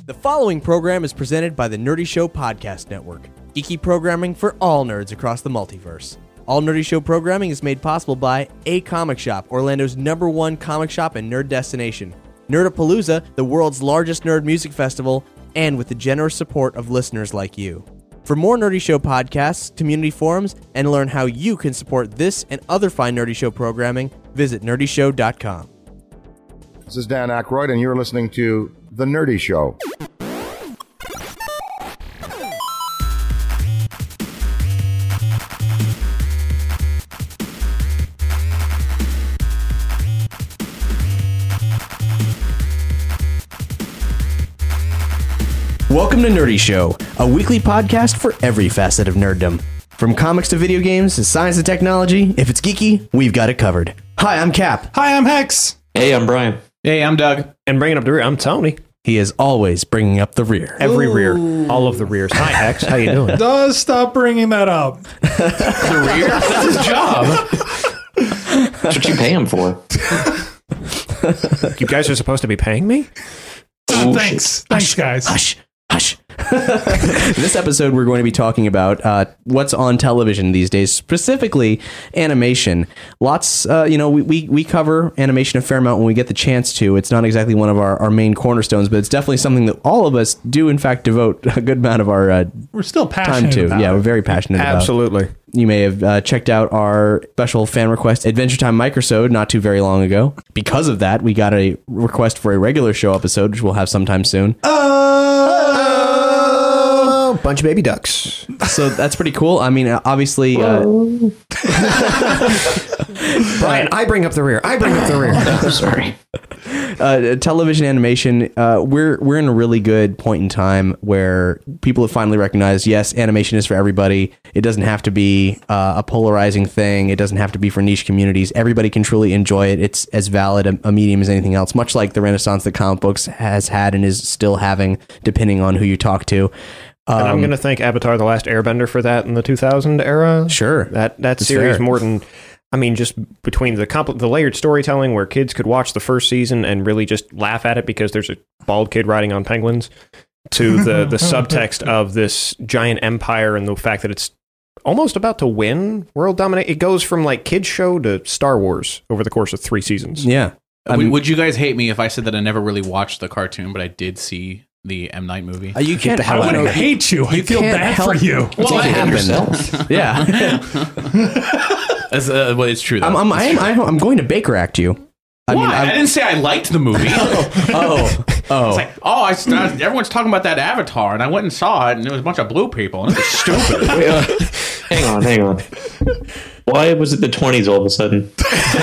The following program is presented by the Nerdy Show Podcast Network, geeky programming for all nerds across the multiverse. All Nerdy Show programming is made possible by A Comic Shop, Orlando's #1 comic shop and nerd destination, Nerdapalooza, the world's largest nerd music festival, and with the generous support of listeners like you. For more Nerdy Show podcasts, community forums, and to learn how you can support this and other fine Nerdy Show programming, visit nerdyshow.com. This is Dan Aykroyd, and you're listening to The Nerdy Show. Welcome to Nerdy Show, a weekly podcast for every facet of nerddom. From comics to video games to science and technology, if it's geeky, we've got it covered. Hi, I'm Cap. Hi, I'm Hex. Hey, I'm Brian. Hey, I'm Doug. And bringing up the rear, I'm Tony. He is always bringing up the rear. Every rear. All of the rears. Hi, Hex. How you doing? Does stop bringing that up. The rear? That's his job. That's what you pay him for. You guys are supposed to be paying me? Thanks. Thanks, guys. Hush. This episode, we're going to be talking about what's on television these days, specifically animation. Lots, we cover animation a fair amount when we get the chance to. It's not exactly one of our main cornerstones, but it's definitely something that all of us do, in fact, devote a good amount of our we're still passionate time to. about Yeah, it. we're very passionate about it. Absolutely. You may have checked out our special fan request Adventure Time microsode not too very long ago. Because of that, we got a request for a regular show episode, which we'll have sometime soon. Bunch of baby ducks. So that's pretty cool. I mean, obviously... Brian, I bring up the rear. Sorry. Television animation, we're in a really good point in time where people have finally recognized, yes, animation is for everybody. It doesn't have to be a polarizing thing. It doesn't have to be for niche communities. Everybody can truly enjoy it. It's as valid a medium as anything else, much like the renaissance that comic books has had and is still having, depending on who you talk to. And I'm going to thank Avatar: The Last Airbender for that in the 2000 era. Sure. That series fair. more than... I mean, just between the layered storytelling where kids could watch the first season and really just laugh at it because there's a bald kid riding on penguins, to the subtext of this giant empire and the fact that it's almost about to win world dominate. It goes from like kids show to Star Wars over the course of 3 seasons. Yeah. Would you guys hate me if I said that I never really watched the cartoon, but I did see the M. Night movie? You can't. I wouldn't hate you. I feel bad for you. Well, It happened. Yeah. It's true, though. I'm going to Baker Act you. I didn't say I liked the movie. It's like, everyone's talking about that Avatar, and I went and saw it, and there was a bunch of blue people, and it was stupid. Hang on. Why was it the 20s all of a sudden?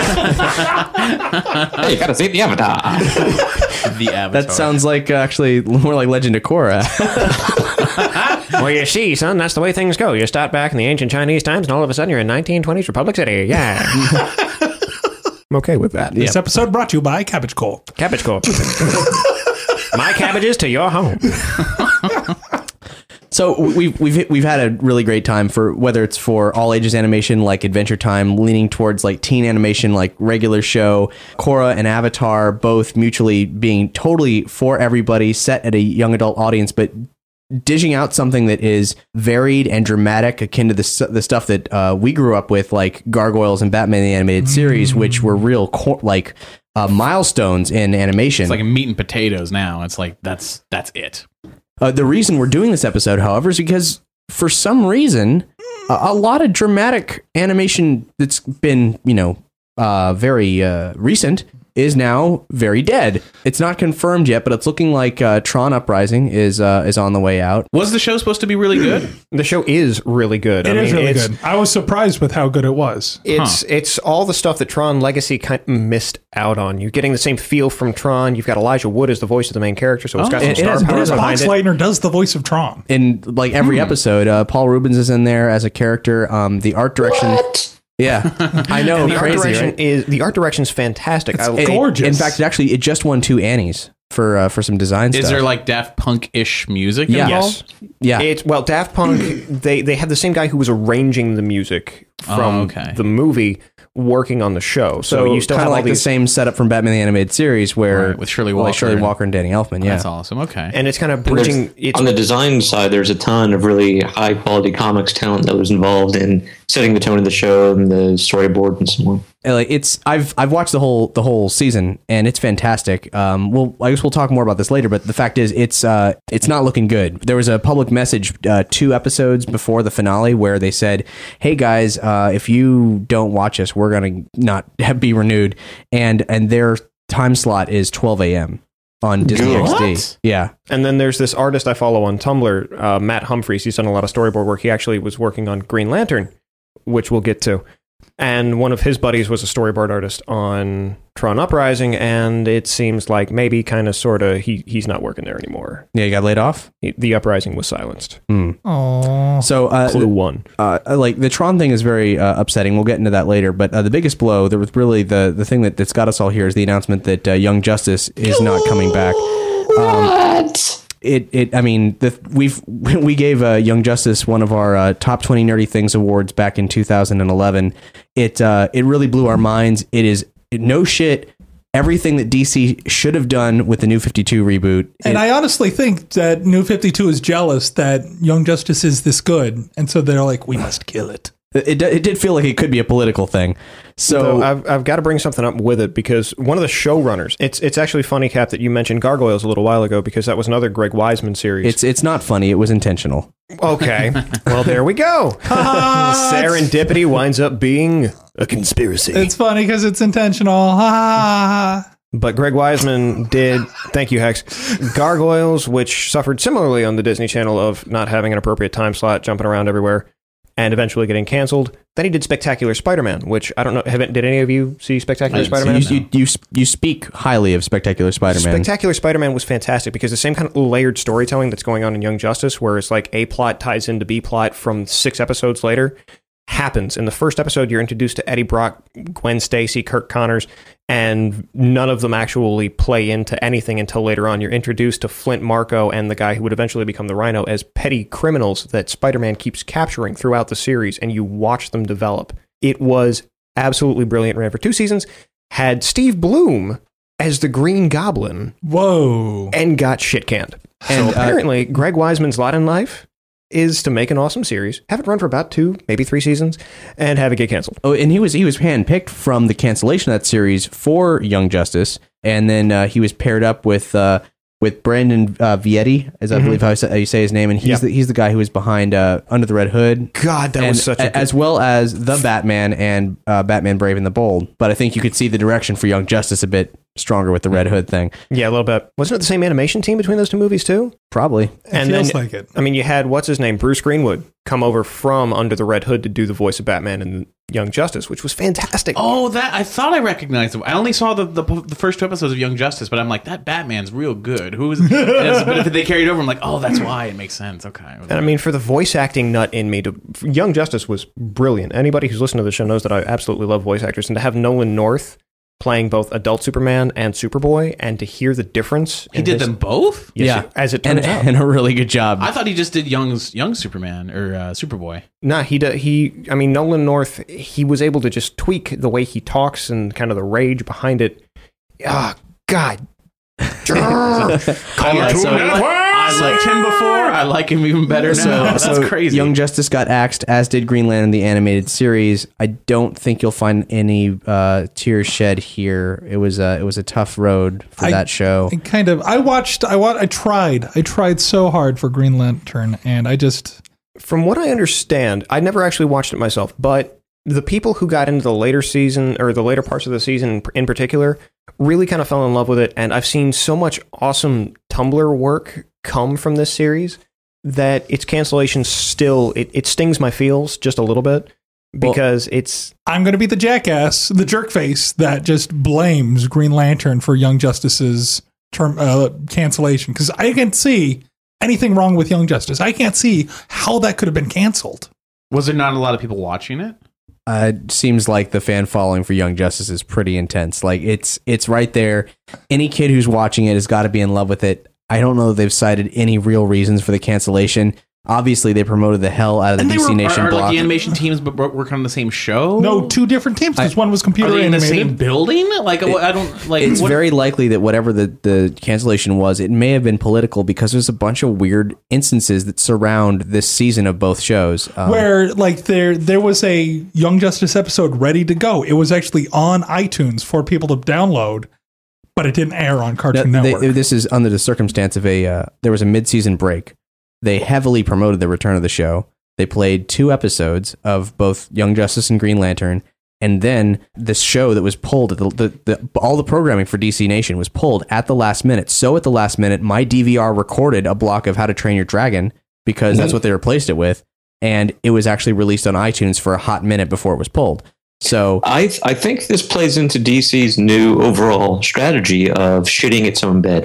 Hey, you gotta see the Avatar. The Avatar. That sounds like actually more like Legend of Korra. Well, you see, son, that's the way things go. You start back in the ancient Chinese times, and all of a sudden you're in 1920s Republic City. Yeah. I'm okay with that. This episode brought to you by Cabbage Cole. Cabbage Corp. My cabbages to your home. So we've had a really great time for whether it's for all ages animation like Adventure Time, leaning towards like teen animation like regular show, Korra and Avatar, both mutually being totally for everybody, set at a young adult audience, but dishing out something that is varied and dramatic, akin to the stuff that we grew up with, like Gargoyles and Batman the Animated Series, which were real milestones in animation. It's like meat and potatoes now. It's like that's it. The reason we're doing this episode, however, is because for some reason, a lot of dramatic animation that's been, very recent is now very dead. It's not confirmed yet, but it's looking like Tron Uprising is on the way out. Was the show supposed to be really good? The show is really good. It is really good. I was surprised with how good it was. It's all the stuff that Tron Legacy kind of missed out on. You're getting the same feel from Tron. You've got Elijah Wood as the voice of the main character, so it's got some star power behind it. Boxleitner does the voice of Tron. In like every episode, Paul Rubens is in there as a character. The art direction... What? Yeah, I know. The crazy, right? the art direction is fantastic. It's gorgeous. In fact, it just won 2 Annies. for some design stuff. Is there like Daft Punk-ish music Yeah. involved? Yeah. Daft Punk, they have the same guy who was arranging the music from the movie working on the show. So you still kind have of all like the these, same setup from Batman the Animated Series where Right, with Shirley Walker. Shirley Walker and Danny Elfman. Yeah. That's awesome. Okay. and it's kind of And bridging. It's on the design side, there's a ton of really high quality comics talent that was involved in setting the tone of the show and the storyboard and so on. Like I've watched the whole season and it's fantastic. I guess we'll talk more about this later, but the fact is it's not looking good. There was a public message 2 episodes before the finale where they said, "Hey guys, if you don't watch us, we're gonna not be renewed," and their time slot is 12 a.m. on Disney XD. Yeah. And then there's this artist I follow on Tumblr, Matt Humphreys. He's done a lot of storyboard work. He actually was working on Green Lantern, which we'll get to. And one of his buddies was a storyboard artist on Tron Uprising, and it seems like maybe kind of sort of he's not working there anymore. Yeah, you got laid off? The Uprising was silenced. Oh, So Clue 1. Like the Tron thing is very upsetting. We'll get into that later. But the biggest blow, there was really the thing that's got us all here is the announcement that Young Justice is not coming back. What? We gave Young Justice one of our top 20 nerdy things awards back in 2011. It really blew our minds. It is no shit. Everything that DC should have done with the New 52 reboot. and I honestly think that New 52 is jealous that Young Justice is this good, and so they're like, we must kill it. It did feel like it could be a political thing. So So I've got to bring something up with it because one of the showrunners, it's actually funny, Cap, that you mentioned Gargoyles a little while ago because that was another Greg Weisman series. it's not funny. It was intentional. Okay. Well, there we go. Serendipity winds up being a conspiracy. It's funny because it's intentional. Ha. But Greg Weisman did, thank you, Hex, Gargoyles, which suffered similarly on the Disney Channel of not having an appropriate time slot, jumping around everywhere, and eventually getting canceled. Then he did Spectacular Spider-Man, which I don't know, did any of you see Spectacular Spider-Man? You speak highly of Spectacular Spider-Man. Spectacular Spider-Man was fantastic because the same kind of layered storytelling that's going on in Young Justice, where it's like A plot ties into B plot from 6 episodes later, happens. In the first episode, you're introduced to Eddie Brock, Gwen Stacy, Kirk Connors, and none of them actually play into anything until later on. You're introduced to Flint Marko and the guy who would eventually become the Rhino as petty criminals that Spider-Man keeps capturing throughout the series, and you watch them develop. It was absolutely brilliant. Ran for 2 seasons. Had Steve Bloom as the Green Goblin. Whoa. And got shit canned. And, So apparently, Greg Weisman's lot in life is to make an awesome series, have it run for about 2, maybe 3 seasons, and have it get canceled. Oh, and he was handpicked from the cancellation of that series for Young Justice, and then he was paired up with Brandon Vietti, as I believe how you say his name, and he's the guy who was behind Under the Red Hood. God, that was such a as well as the Batman and Batman Brave and the Bold. But I think you could see the direction for Young Justice a bit stronger with the Red Hood thing. Yeah, a little bit. Wasn't it the same animation team between those 2 movies too? Probably. And feels then, like it. I mean, you had what's his name, Bruce Greenwood, come over from Under the Red Hood to do the voice of Batman and Young Justice, which was fantastic. Oh, that I thought I recognized him. I only saw the first 2 episodes of Young Justice, but I'm like, that Batman's real good. Who is? But if they carried over, I'm like, oh, that's why it makes sense. Okay. And I mean, for the voice acting nut in me, Young Justice was brilliant. Anybody who's listened to the show knows that I absolutely love voice actors, and to have Nolan North playing both adult Superman and Superboy, and to hear the difference. He did them both? Yes, Yeah. as it turns out. And a really good job. I thought he just did young Superman or Superboy. Nah, I mean, Nolan North, he was able to just tweak the way he talks and kind of the rage behind it. Ah, God. I liked him before. I like him even better now. That's crazy. Young Justice got axed, as did Green Lantern, the animated series. I don't think you'll find any tears shed here. It was a tough road for that show. I tried so hard for Green Lantern, and I just... From what I understand, I never actually watched it myself, but the people who got into the later season, or the later parts of the season in particular, really kind of fell in love with it. And I've seen so much awesome Tumblr work come from this series that its cancellation still, it stings my feels just a little bit, because I'm going to be the jackass, the jerkface that just blames Green Lantern for Young Justice's cancellation, because I can't see anything wrong with Young Justice. I can't see how that could have been canceled. Was there not a lot of people watching it? seems like the fan following for Young Justice is pretty intense. Like it's right there. Any kid who's watching it has got to be in love with it. I don't know if they've cited any real reasons for the cancellation. Obviously, they promoted the hell out of the DC Nation are block. like the animation teams work on the same show? No, two different teams because one was computer Are they in the animated. same building? Like, I don't like. It's what- very likely that whatever the cancellation was, it may have been political because there's a bunch of weird instances that surround this season of both shows. Where like there was a Young Justice episode ready to go. It was actually on iTunes for people to download, but it didn't air on Cartoon Network. This is under the circumstance of there was a mid-season break. They heavily promoted the return of the show. They played 2 episodes of both Young Justice and Green Lantern, and then this show that was pulled at all the programming for DC Nation was pulled at the last minute. So at the last minute, my DVR recorded a block of How to Train Your Dragon because that's what they replaced it with, and it was actually released on iTunes for a hot minute before it was pulled. So I think this plays into DC's new overall strategy of shitting its own bed.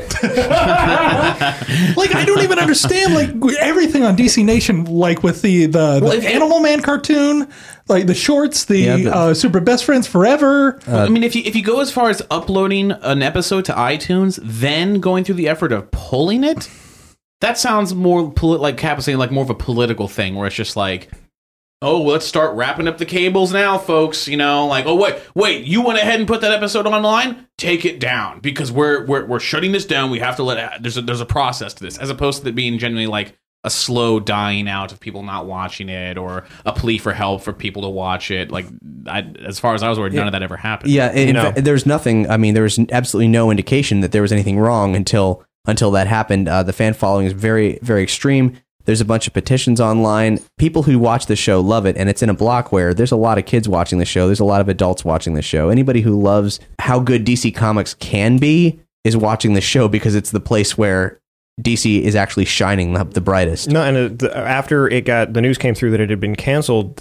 Like I don't even understand like everything on DC Nation, like with the Animal Man cartoon, like the shorts, Super Best Friends Forever. I mean, if you go as far as uploading an episode to iTunes, then going through the effort of pulling it, that sounds more like Cap was saying, like more of a political thing, where it's just like, oh, let's start wrapping up the cables now, folks. You know, like, oh wait, you went ahead and put that episode online? Take it down because we're shutting this down. We have to there's a process to this, as opposed to it being genuinely like a slow dying out of people not watching it, or a plea for help for people to watch it. Like, as far as I was aware, none of that ever happened. yeah, in fact, there's nothing. I mean, there was absolutely no indication that there was anything wrong until that happened. The fan following is very, very extreme. There's a bunch of petitions online. People who watch the show love it, and it's in a block where there's a lot of kids watching the show. There's a lot of adults watching the show. Anybody who loves how good DC Comics can be is watching the show because it's the place where DC is actually shining the brightest. No, and after the news came through that it had been canceled,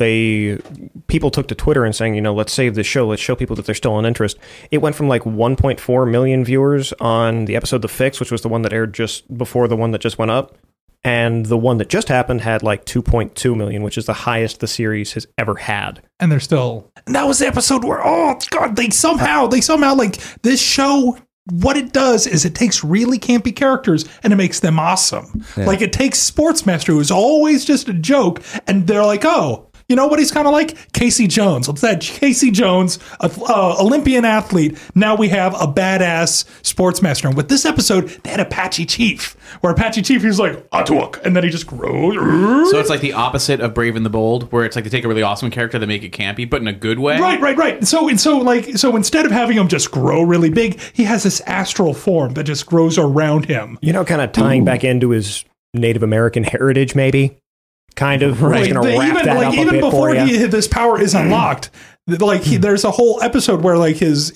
people took to Twitter and saying, let's save the show. Let's show people that there's still an interest. It went from like 1.4 million viewers on the episode The Fix, which was the one that aired just before the one that just went up. And the one that just happened had like 2.2 million, which is the highest the series has ever had. And they're still. And that was the episode where, oh God, they somehow like this show. What it does is it takes really campy characters and it makes them awesome. Yeah. Like it takes Sportsmaster, who's always just a joke, and they're like, oh, you know what he's kind of like? Casey Jones. What's that? Casey Jones, Olympian athlete. Now we have a badass Sportsmaster. And with this episode, they had Apache Chief, where Apache Chief, he's like, Atuk, and then he just grows. So it's like the opposite of Brave and the Bold, where it's like they take a really awesome character, they make it campy, but in a good way. Right. So instead of having him just grow really big, he has this astral form that just grows around him. Kind of tying back into his Native American heritage, maybe. Kind of, right? Going to wrap that up a even bit before for you. this power is unlocked, there's a whole episode where like his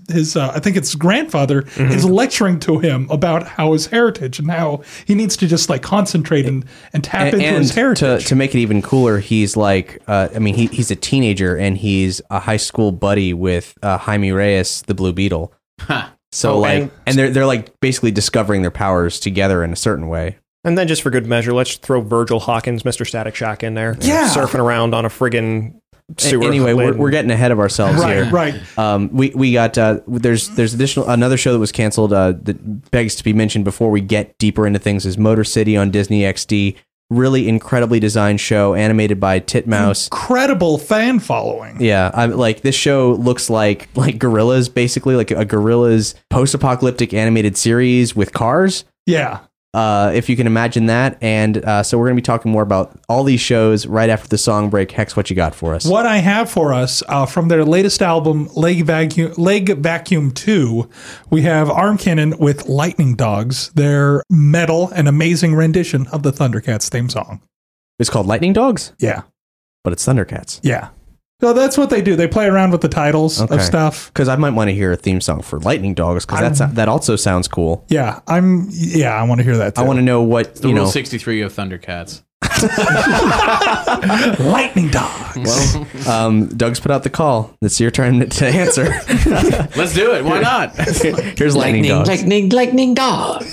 I think it's grandfather is lecturing to him about how his heritage and how he needs to just like concentrate and tap into his heritage. To make it even cooler, he's like, he's a teenager and he's a high school buddy with Jaime Reyes, the Blue Beetle. Huh. So and they're like basically discovering their powers together in a certain way. And then just for good measure, let's throw Virgil Hawkins, Mr. Static Shock in there. Yeah. Surfing around on a friggin' sewer. Anyway, we're getting ahead of ourselves here. Right. We got there's another show that was canceled that begs to be mentioned before we get deeper into things is Motor City on Disney XD. Really incredibly designed show, animated by Titmouse. Incredible fan following. Yeah, I'm like this show looks like Gorillas, basically like a Gorillas post-apocalyptic animated series with cars. Yeah. If you can imagine that. And so we're going to be talking more about all these shows right after the song break. Hex, what you got for us? What I have for us from their latest album, Leg Vacuum 2, we have Arm Cannon with Lightning Dogs, their metal and amazing rendition of the Thundercats theme song. It's called Lightning Dogs? Yeah. But it's Thundercats. Yeah. So that's what they do. They play around with the titles of stuff. Because I might want to hear a theme song for Lightning Dogs, because that also sounds cool. Yeah, I want to hear that too. I want to know what, the Rule 63 of Thundercats. Lightning Dogs. Well, Doug's put out the call. It's your turn to answer. Let's do it. Why not? Here's Lightning Dogs. Lightning Dogs.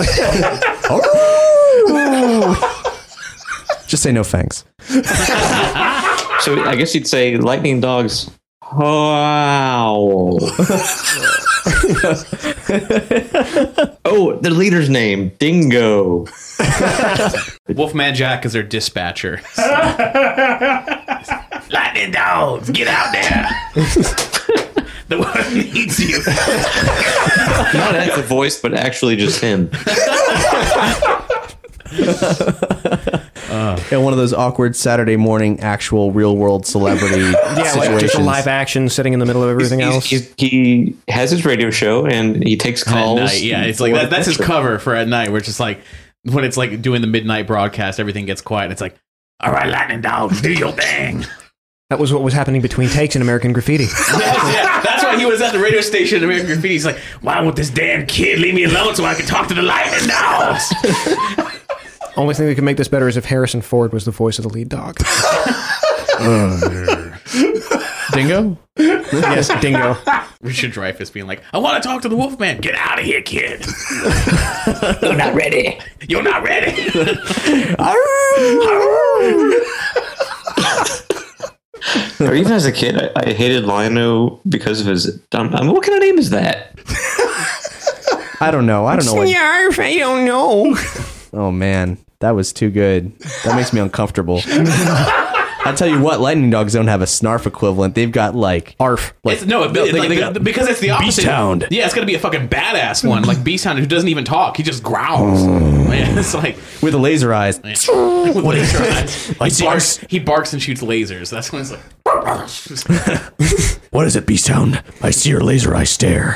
Just say no thanks. So I guess you'd say lightning dogs. Wow. Oh, the leader's name, Dingo. Wolfman Jack is their dispatcher. Lightning dogs, get out there. The world needs you. Not as a voice, but actually just him. One of those awkward Saturday morning actual real world celebrity situations. Like just a live action sitting in the middle of everything else. He has his radio show and he takes calls. At night, yeah, it's like that's his cover for at night. Where it's just like when it's like doing the midnight broadcast, everything gets quiet. And it's like, all right, lightning dogs, do your thing. That was what was happening between takes in American Graffiti. Yeah, that's why he was at the radio station in American Graffiti. He's like, why won't this damn kid leave me alone so I can talk to the lightning dogs? Only thing that could make this better is if Harrison Ford was the voice of the lead dog. Dingo? Yes, Dingo. Richard Dreyfuss being like, I want to talk to the Wolfman. Get out of here, kid. You're not ready. You're not ready. Or even as a kid, I hated Lionel because of his. What kind of name is that? I don't know. I don't know. Oh, man. That was too good. That makes me uncomfortable. I'll tell you what, lightning dogs don't have a snarf equivalent. They've got like ARF. Like, because it's the opposite. Beasthound. Yeah, it's gonna be a fucking badass one, like Beasthound, who doesn't even talk. He just growls. Man, it's like with the laser eyes. with laser eyes. He barks and shoots lasers. That's when it's like. What is it, Beasthound? I see your laser eye stare.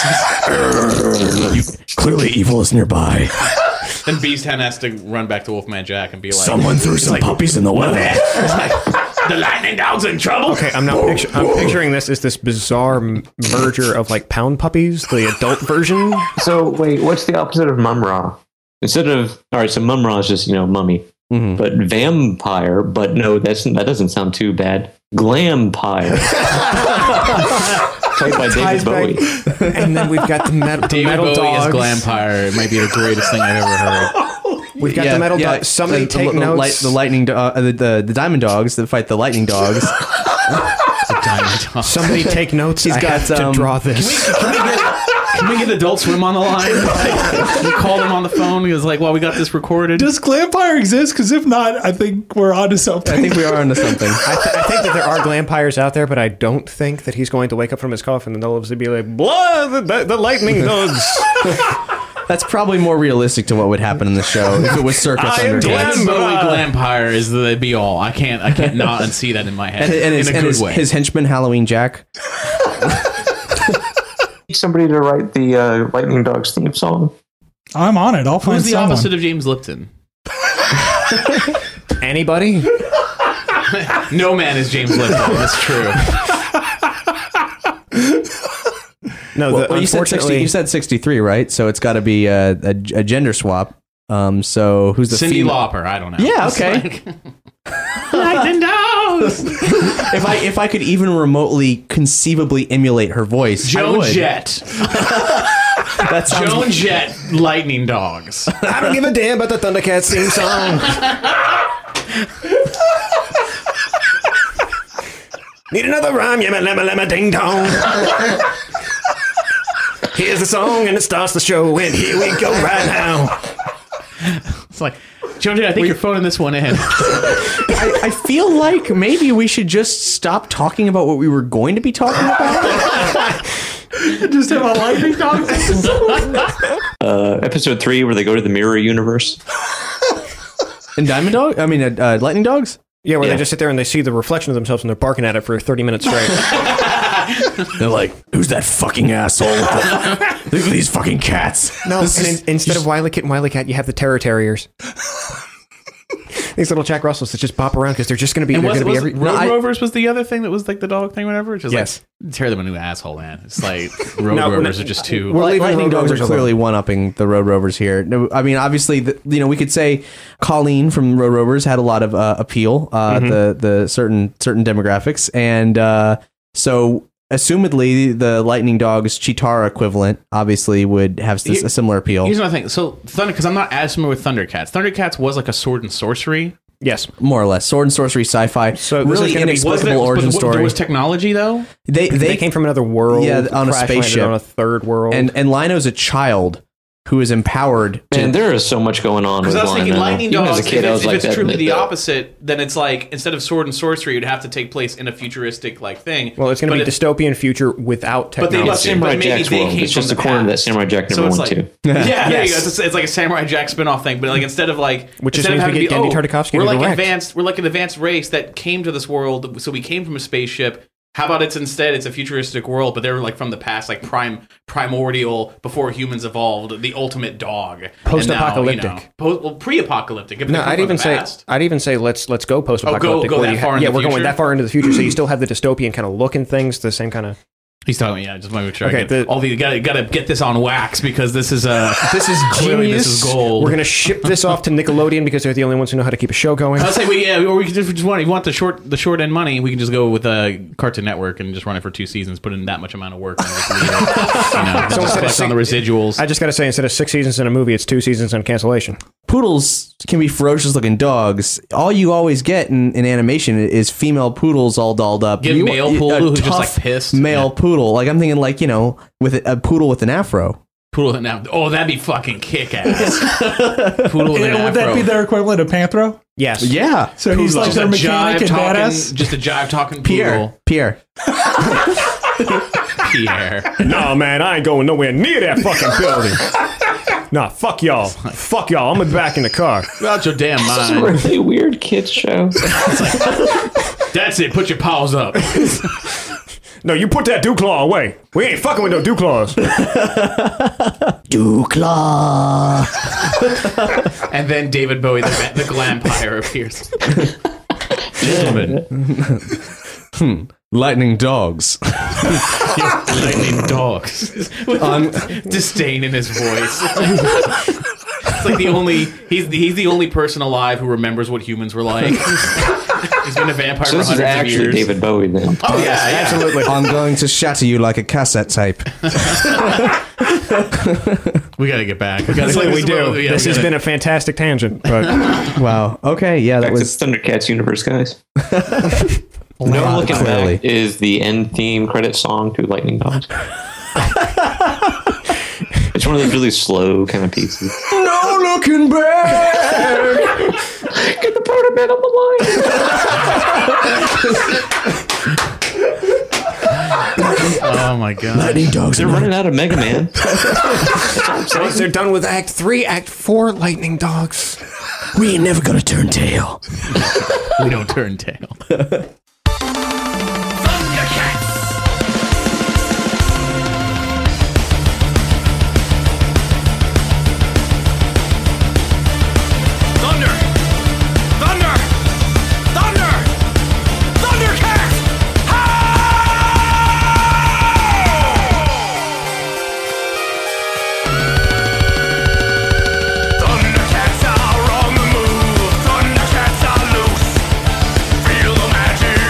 Clearly evil is nearby. Then Beasthound has to run back to Wolfman Jack and be like, Someone threw some puppies in the well. the lightning dog's in trouble. Okay, I'm picturing this as this bizarre merger of like pound puppies, the adult version. So wait, what's the opposite of Mumra? Instead of so Mumra is just mummy, but vampire. But no, that doesn't sound too bad. Glampire. Played by David Bowie. And then we've got the metal Bowie dogs. as Glampire. It might be the greatest thing I've ever heard. We've got the metal dogs. Somebody take notes. The lightning, the diamond dogs that fight the lightning dogs. The diamond dog. Somebody take notes. He's got to draw this. Can we get Adult Swim on the line? We called him on the phone. He was like, well, we got this recorded. Does Glampire exist? Because if not, I think we're onto something. I think we are onto something. I think that there are Glampires out there, but I don't think that he's going to wake up from his coffin and they'll obviously be like, blah, the lightning dogs. That's probably more realistic to what would happen in the show if it was circus under. David Bowie Glampire is the be all. I can't not unsee that in my head. And his henchman Halloween Jack. Somebody to write the Lightning Dogs theme song. I'm on it. I'll find Who's the someone. opposite of James Lipton? Anybody? No man is James Lipton. That's true. No, Well, you said 63, right? So it's got to be a gender swap. So who's the Cyndi female? Lauper? I don't know. Yeah, It's okay. like- Lightning dogs. If I could even remotely conceivably emulate her voice, I Joan would. Jett. That sounds Joan Jett. Lightning dogs. I don't give a damn about the Thundercats theme song. Need another rhyme, yamma lemma lemma ding dong. Here's the song and it starts the show and here we go right now. It's like, Joan Jett, I think you're phoning this one in. I feel like maybe we should just stop talking about what we were going to be talking about. Just have a lightning dog. Episode 3 where they go to the mirror universe. And lightning dogs? Yeah, where they just sit there and they see the reflection of themselves and they're barking at it for 30 minutes straight. They're like, who's that fucking asshole? Look at these fucking cats. No, instead of Wily Kit and Wily Cat, you have the Terror Terriers. These little Jack Russells that just bop around because they're just going to be. Road Rovers was the other thing that was like the dog thing, whatever. Just Yes. like tear them a new asshole, man. It's like Road Rovers are just too. We're leaving Lightning Road dogs are Rovers clearly one-upping the Road Rovers here. No, I mean, obviously, we could say Colleen from Road Rovers had a lot of appeal, the certain demographics, and so assumedly the Lightning Dogs Chitara equivalent obviously would have a similar appeal. Here's another thing. So because I'm not as familiar with Thundercats. Thundercats was like a sword and sorcery Yes. more or less. Sword and sorcery, sci-fi. So this is really gonna be- inexplicable origin There story. was technology though. They came from another world. Yeah, on a crash landed spaceship. on a third world. and Lino's a child who is empowered. Man, there is so much going on with Because I was thinking, Lino. lightning Even dogs. as a kid, I was if like it's that. truly the that- opposite, then it's like instead of sword and sorcery, it'd have to take place in a futuristic like thing. well, it's going to be a dystopian future without But they technology. must- Samurai but maybe Jack's they world. came It's just from the the corner that past. Samurai Jack So never it's went like, to. yeah, there you go. Yes. It's like a Samurai Jack spin-off thing, but like instead of like, Which just instead of means we having get to Genndy be, Tartakovsky we're to like direct. advanced. We're like an advanced race that came to this world, so we came from a spaceship. How about it's a futuristic world, but they're like from the past, like primordial, before humans evolved, the ultimate dog. Post-apocalyptic. And now, pre-apocalyptic. If they No, come I'd from even the say past. let's go post-apocalyptic. go where that you far in the we're going future? that far into the future, so you still have the dystopian kind of look and things, the same kind of. He's talking. Yeah, just want to make sure. Okay, I get all the you gotta get this on wax because this is clearly genius. this is gold. We're gonna ship this off to Nickelodeon because they're the only ones who know how to keep a show going. I'll say, or we could just want if you want the short end money, we can just go with Cartoon Network and just run it for 2 seasons, put in that much amount of work, and just leave it, just instead of collect on the residuals. I just got to say, instead of 6 seasons in a movie, it's 2 seasons on cancellation. Poodles can be ferocious looking dogs. All you always get in animation is female poodles all dolled up. Get male a poodle who's just, tough like, pissed. Male Yeah. poodle. Like I'm thinking like, with a poodle with an afro. Poodle now. Oh, that'd be fucking kick ass. Poodle with an Would that afro. be their equivalent of Panthro? Yes. Yeah. So he's like Just their a mechanic and badass? just a jive talking poodle. Pierre. Pierre. No, man, I ain't going nowhere near that fucking building. Nah, fuck y'all. Fuck y'all. I'm gonna be back in the car. Get out your damn It's a mind. really weird kids show. That's it. Put your paws up. No, you put that Dewclaw away. We ain't fucking with no Dewclaws. Dewclaw. And then David Bowie, the Glampire, appears. Gentlemen, Lightning dogs. lightning dogs. With disdain in his voice. It's like he's the only person alive who remembers what humans were like. He's been a vampire So for this is hundreds of actually years. David Bowie then. Oh yeah, Absolutely. I'm going to shatter you like a cassette tape. We gotta get back. We do. This has been a fantastic tangent, but Wow. Okay. Yeah, that Back to was Thundercats universe, guys. No Looking clearly. Back is the end theme credit song to Lightning Dogs. It's one of those really slow kind of pieces. no looking back. Get the Proto-Man on the line. Oh my god. Lightning dogs. They're running out of Mega Man. once they're done with Act 3, Act 4, Lightning Dogs. We ain't never gonna turn tail. We don't turn tail. Thundercats are on the move. Thundercats are loose. Feel the magic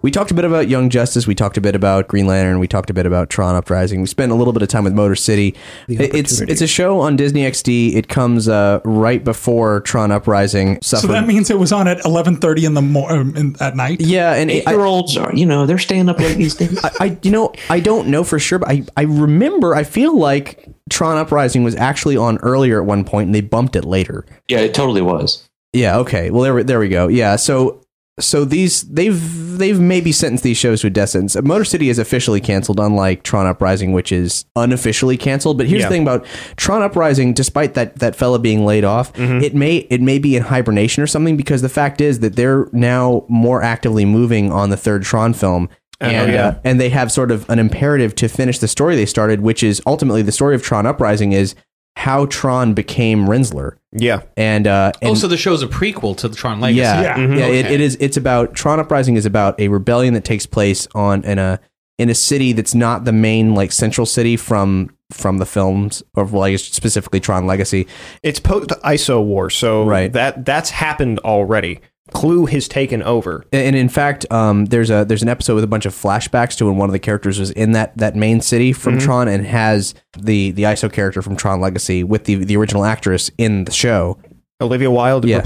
We talked a bit about Young Justice. We talked a bit about Green Lantern. We talked a bit about Tron Uprising. We spent a little bit of time with Motor City. It's a show on Disney XD. It comes right before Tron Uprising. So that means it was on at 11:30 in the at night. Yeah, and 8-year-olds are, they're staying up late these days. I don't know for sure, but I remember. I feel like Tron Uprising was actually on earlier at one point, and they bumped it later. Yeah, it totally was. Yeah. Okay. Well, there we go. Yeah. So they've maybe sentenced these shows to a death sentence. Motor City is officially canceled, unlike Tron Uprising, which is unofficially canceled. But here's the thing about Tron Uprising: despite that fella being laid off, it may be in hibernation or something, because the fact is that they're now more actively moving on the third Tron film. And they have sort of an imperative to finish the story they started, which is ultimately the story of Tron Uprising is how Tron became Rinsler. Yeah. And so the show's a prequel to the Tron Legacy. Yeah. Okay. It is. It's about Tron Uprising is about a rebellion that takes place in a city that's not the main like central city from the films, or like specifically Tron Legacy. It's post ISO War, so right. that's happened already. Clue has taken over, and in fact, there's an episode with a bunch of flashbacks to when one of the characters was in that main city from Tron, and has the ISO character from Tron Legacy with the original actress in the show. Olivia Wilde. Yeah,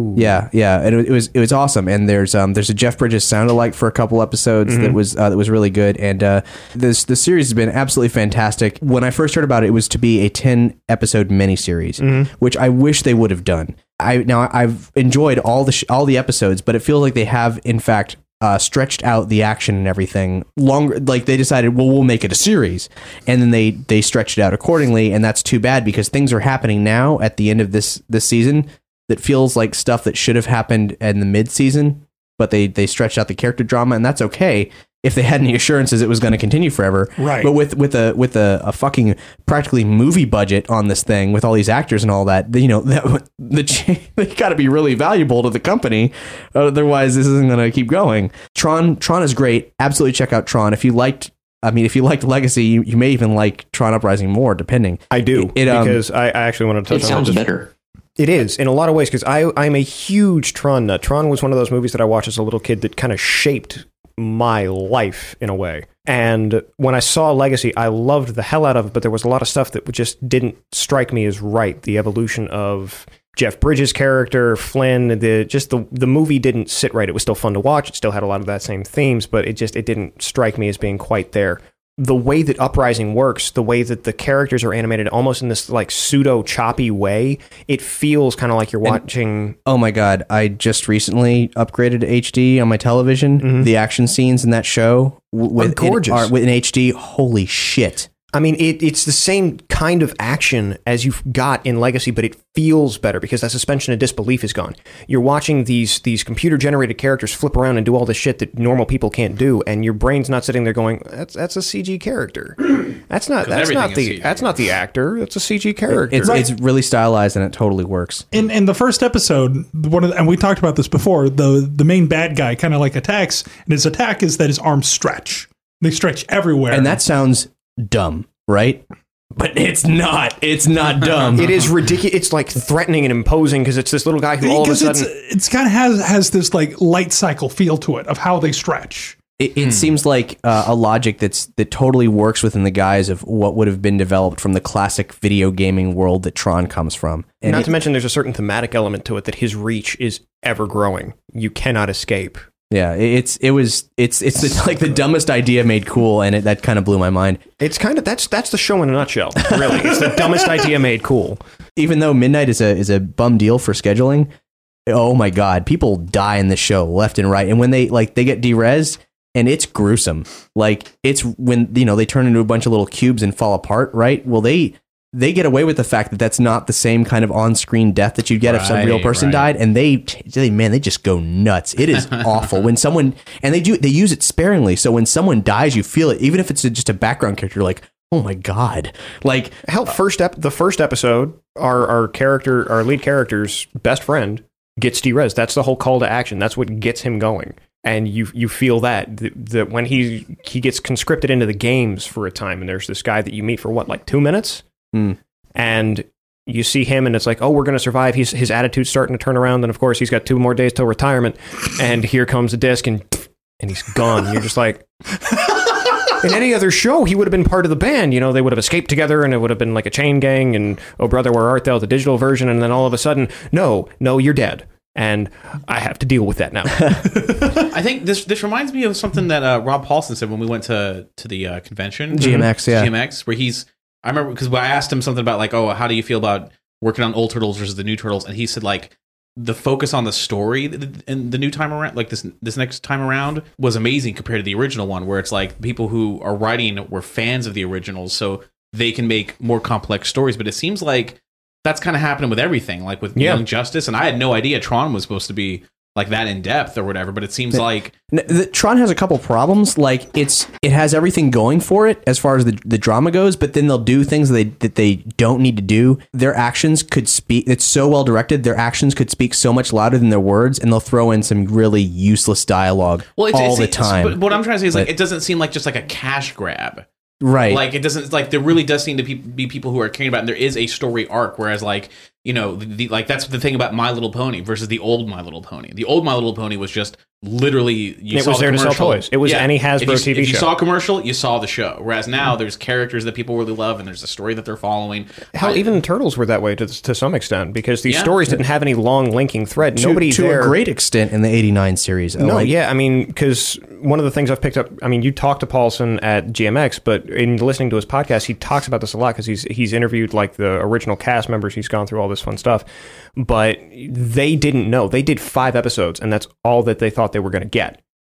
and it was awesome. And there's a Jeff Bridges sound-alike for a couple episodes that was really good. And the series has been absolutely fantastic. When I first heard about it, it was to be a 10-episode miniseries, which I wish they would have done. I've enjoyed all the episodes, but it feels like they have in fact stretched out the action and everything longer. Like they decided, well, we'll make it a series, and then they stretched it out accordingly, and that's too bad, because things are happening now at the end of this season that feels like stuff that should have happened in the mid-season, but they stretched out the character drama, and that's okay if they had any assurances it was going to continue forever. Right. But with a fucking practically movie budget on this thing, with all these actors and all that, they got to be really valuable to the company. Otherwise, this isn't going to keep going. Tron is great. Absolutely check out Tron. If you liked Legacy, you may even like Tron Uprising more, depending. I do, because I actually want to touch on it. It sounds better. It is, in a lot of ways, because I'm a huge Tron nut. Tron was one of those movies that I watched as a little kid that kind of shaped my life in a way. And when I saw Legacy, I loved the hell out of it, but there was a lot of stuff that just didn't strike me as right. The evolution of Jeff Bridges' character, Flynn, the movie didn't sit right. It was still fun to watch. It still had a lot of that same themes, but it didn't strike me as being quite there. The way that Uprising works, the way that the characters are animated almost in this like pseudo choppy way, it feels kind of like you're watching. Oh my God. I just recently upgraded to HD on my television. The action scenes in that show with gorgeous. With an HD. Holy shit. I mean, it's the same kind of action as you've got in Legacy, but it feels better because that suspension of disbelief is gone. You're watching these computer-generated characters flip around and do all this shit that normal people can't do, and your brain's not sitting there going, "That's a CG character. That's not the actor. That's a CG character." It's really stylized, and it totally works. In the first episode, and we talked about this before, the main bad guy kind of like attacks, and his attack is that his arms stretch. They stretch everywhere, and that sounds dumb, right? But it's not. It's not dumb. It is ridiculous. It's like threatening and imposing because it's this little guy who all of a sudden it's kind of has this like light cycle feel to it of how they stretch. It seems like a logic that totally works within the guise of what would have been developed from the classic video gaming world that Tron comes from. And not to mention, there's a certain thematic element to it that his reach is ever growing. You cannot escape. Yeah, it's like the dumbest idea made cool, and that kind of blew my mind. It's kind of that's the show in a nutshell. Really, it's the dumbest idea made cool. Even though Midnight is a bum deal for scheduling, oh my God, people die in the show left and right, and when they get derez, and it's gruesome. Like it's when they turn into a bunch of little cubes and fall apart. Right? Well, they get away with the fact that that's not the same kind of on-screen death that you'd get if some real person died, and they just go nuts. It is awful when someone, and they use it sparingly, so when someone dies, you feel it, even if it's just a background character. You're like, oh my God! Like hell, the first episode, our lead character's best friend gets derez. That's the whole call to action. That's what gets him going. And you feel that when he gets conscripted into the games for a time, and there's this guy that you meet for like 2 minutes. And you see him and it's like, oh, we're going to survive. His attitude's starting to turn around. And of course, he's got 2 more days till retirement. And here comes a disc and and he's gone. You're just like, in any other show, he would have been part of the band. You know, they would have escaped together, and it would have been like a chain gang, and Oh Brother, Where Art Thou, the digital version, and then all of a sudden, no, you're dead. And I have to deal with that now. I think this reminds me of something that Rob Paulson said when we went to the convention. GMX, yeah. GMX, where I remember, because I asked him something about like, oh, how do you feel about working on old Turtles versus the new Turtles? And he said like, the focus on the story in the new time around, like this next time around, was amazing compared to the original one, where it's like people who are writing were fans of the originals, so they can make more complex stories. But it seems like that's kind of happening with everything, like with Young Justice. And I had no idea Tron was supposed to be like that in depth or whatever, but it seems like Tron has a couple problems. Like it has everything going for it as far as the drama goes, but then they'll do things that they don't need to do. Their actions could speak. It's so well directed. Their actions could speak so much louder than their words, and they'll throw in some really useless dialogue all the time. But what I'm trying to say is like, it doesn't seem like just like a cash grab. Right. Like it doesn't, like there really does seem to be people who are caring about it, and there is a story arc, whereas like, you know, like that's the thing about My Little Pony versus the old My Little Pony. The old My Little Pony was just literally it was there to sell toys. It was any Hasbro TV show. If you saw a commercial, you saw the show. Whereas now there's characters that people really love, and there's a story that they're following. Hell, even Turtles were that way to some extent, because these stories didn't have any long linking thread. Nobody to a great extent in the '89 series. I mean, because one of the things I've picked up, I mean, you talked to Paulson at GMX, but in listening to his podcast, he talks about this a lot because he's interviewed like the original cast members. He's gone through all this fun stuff, but they didn't know. They did 5 episodes, and that's all that they thought they were going to get.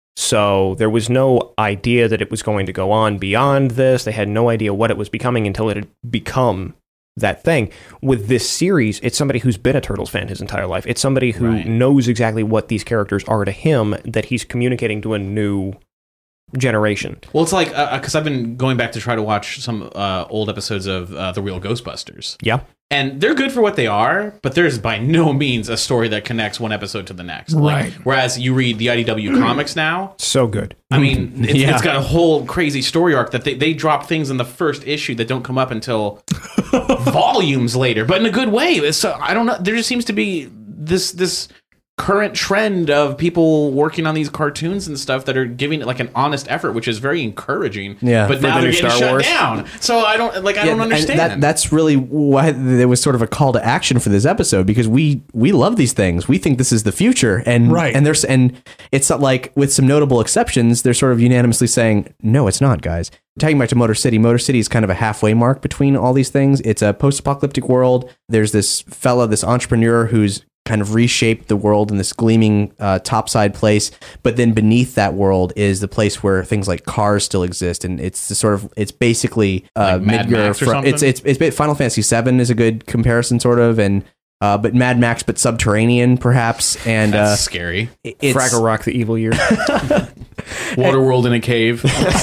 So there was no idea that it was going to go on beyond this. They had no idea what it was becoming until it had become that thing. With this series, it's somebody who's been a Turtles fan his entire life. It's somebody who knows exactly what these characters are to him, that he's communicating to a new generation. Well, it's like, because I've been going back to try to watch some old episodes of The Real Ghostbusters. Yeah. And they're good for what they are, but there's by no means a story that connects one episode to the next. Like, whereas you read the IDW comics now. So good. I mean, it's got a whole crazy story arc that they drop things in the first issue that don't come up until volumes later, but in a good way. So I don't know. There just seems to be this current trend of people working on these cartoons and stuff that are giving it like an honest effort, which is very encouraging. Yeah, but now they're getting shut down. So I don't understand. And that's really why there was sort of a call to action for this episode, because we love these things. We think this is the future, and it's not like, with some notable exceptions, they're sort of unanimously saying no, it's not, guys. Talking back to Motor City. Motor City is kind of a halfway mark between all these things. It's a post-apocalyptic world. There's this entrepreneur who's kind of reshaped the world in this gleaming topside place, but then beneath that world is the place where things like cars still exist, and it's basically like Mad Max or something? It's Final Fantasy VII is a good comparison, sort of, and but Mad Max, but subterranean, perhaps. And that's scary. Fraggle Rock, the evil year. Waterworld in a cave.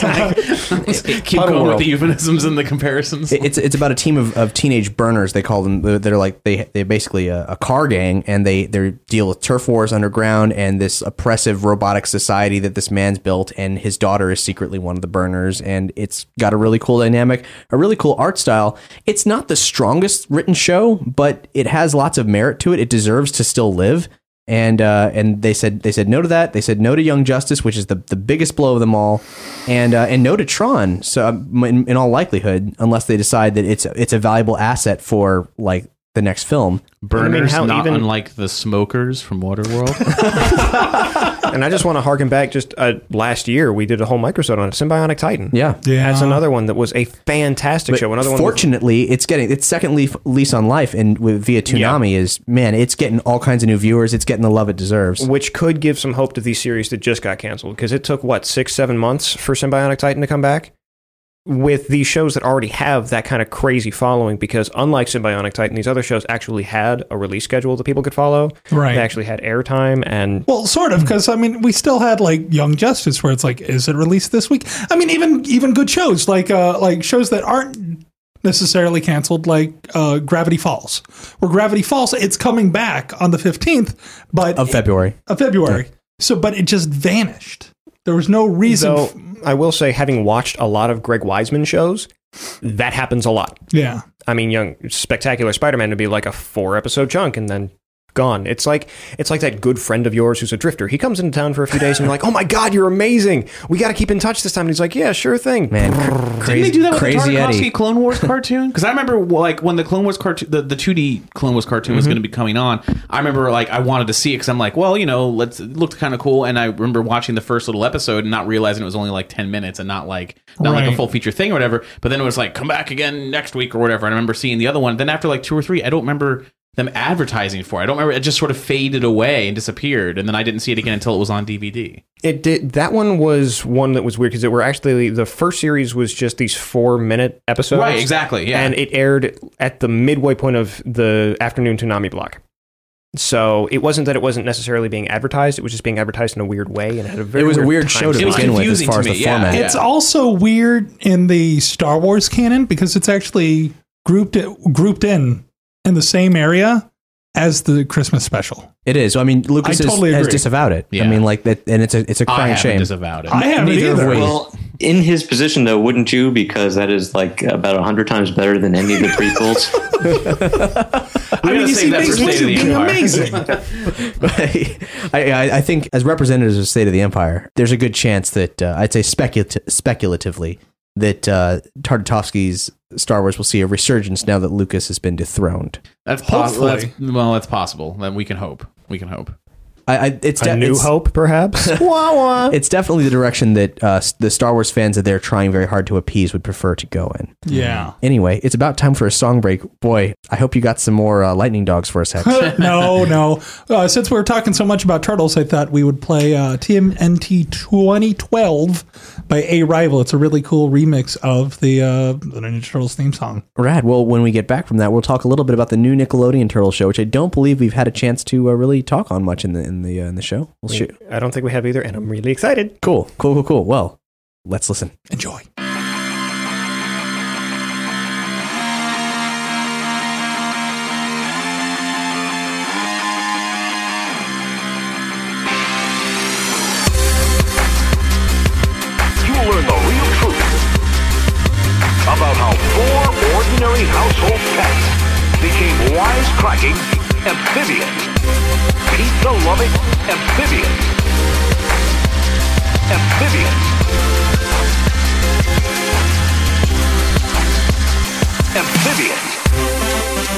Keep going with the euphemisms and the comparisons. It's about a team of teenage burners, they call them. They're like they're basically a car gang, and they deal with turf wars underground and this oppressive robotic society that this man's built, and his daughter is secretly one of the burners, and it's got a really cool dynamic, a really cool art style. It's not the strongest written show, but it has lots of merit to it. It deserves to still live. And they said no to that. They said no to Young Justice, which is the biggest blow of them all, and no to Tron. So in all likelihood, unless they decide that it's a valuable asset for like the next film. Burners, not unlike the smokers from Waterworld. And I just want to harken back. Just last year, we did a whole microsode on it. Symbionic Titan. Yeah. That's another one that was a fantastic show. Another fortunately, it's getting its second lease on life, and via Toonami it's getting all kinds of new viewers. It's getting the love it deserves, which could give some hope to these series that just got canceled, because it took 6-7 months for Symbionic Titan to come back. With these shows that already have that kind of crazy following, because unlike Symbionic Titan, these other shows actually had a release schedule that people could follow. Right. They actually had airtime, and well, sort of, because I mean, we still had like Young Justice, where it's like, is it released this week? I mean, even good shows like shows that aren't necessarily canceled, like Gravity Falls. Where Gravity Falls, it's coming back on the 15th, of February. Yeah. So, but it just vanished. There was no reason. I will say, having watched a lot of Greg Weisman shows, that happens a lot. Yeah. I mean, Spectacular Spider-Man would be like a 4-episode chunk, and then gone. It's like that good friend of yours who's a drifter. He comes into town for a few days and you're like, oh my God, you're amazing. We got to keep in touch this time. And he's like, yeah, sure thing. Man, Didn't they do that with the Crazy Tartakovsky Eddie. Clone Wars cartoon? Because I remember like when the Clone Wars cartoon, the 2D Clone Wars cartoon was going to be coming on. I remember like I wanted to see it because I'm like, well, it looked kind of cool. And I remember watching the first little episode and not realizing it was only like 10 minutes and not like a full feature thing or whatever. But then it was like, come back again next week or whatever. And I remember seeing the other one. Then after like 2 or 3, I don't remember them advertising for it. I don't remember. It just sort of faded away and disappeared, and then I didn't see it again until it was on DVD. It did. That one was one that was weird because it were actually the first series was just these 4-minute episodes, Right, exactly. Yeah, and it aired at the midway point of the afternoon Toonami block. So it wasn't that it wasn't necessarily being advertised; it was just being advertised in a weird way, and it had a very. It was a weird weird time show to It was begin with, as confusing far to as the me, yeah. format. It's also weird in the Star Wars canon because it's actually grouped in the same area as the Christmas special. It is. I mean, Lucas I totally has agree. disavowed it. Yeah. I mean, like that, and it's a I crying haven't shame. disavowed it. I haven't Neither either. have we. Well, in his position, though, wouldn't you? Because that is like about 100 times better than any of the prequels. I mean, you see, that for makes State of the being Empire. amazing. I think as representatives of State of the Empire, there's a good chance that I'd say speculatively that Tartakovsky's Star Wars will see a resurgence now that Lucas has been dethroned. That's possible. Hopefully. That's possible. Then we can hope. It's A New Hope, perhaps. Wah, wah. It's definitely the direction that the Star Wars fans that they're trying very hard to appease would prefer to go in. Yeah. Anyway, it's about time for a song break. Boy, I hope you got some more lightning dogs for us, Hex. No. Since we were talking so much about turtles, I thought we would play TMNT 2012 by A Rival. It's a really cool remix of the Ninja Turtles theme song. Rad. Well, when we get back from that, we'll talk a little bit about the new Nickelodeon Turtle show, which I don't believe we've had a chance to really talk on much in the show. We'll shoot. I don't think we have either, and I'm really excited. Cool. Well, let's listen. Enjoy. You will learn the real truth about how 4 ordinary household pets became wisecracking amphibians. Pizza-loving amphibians. Amphibians. Amphibians.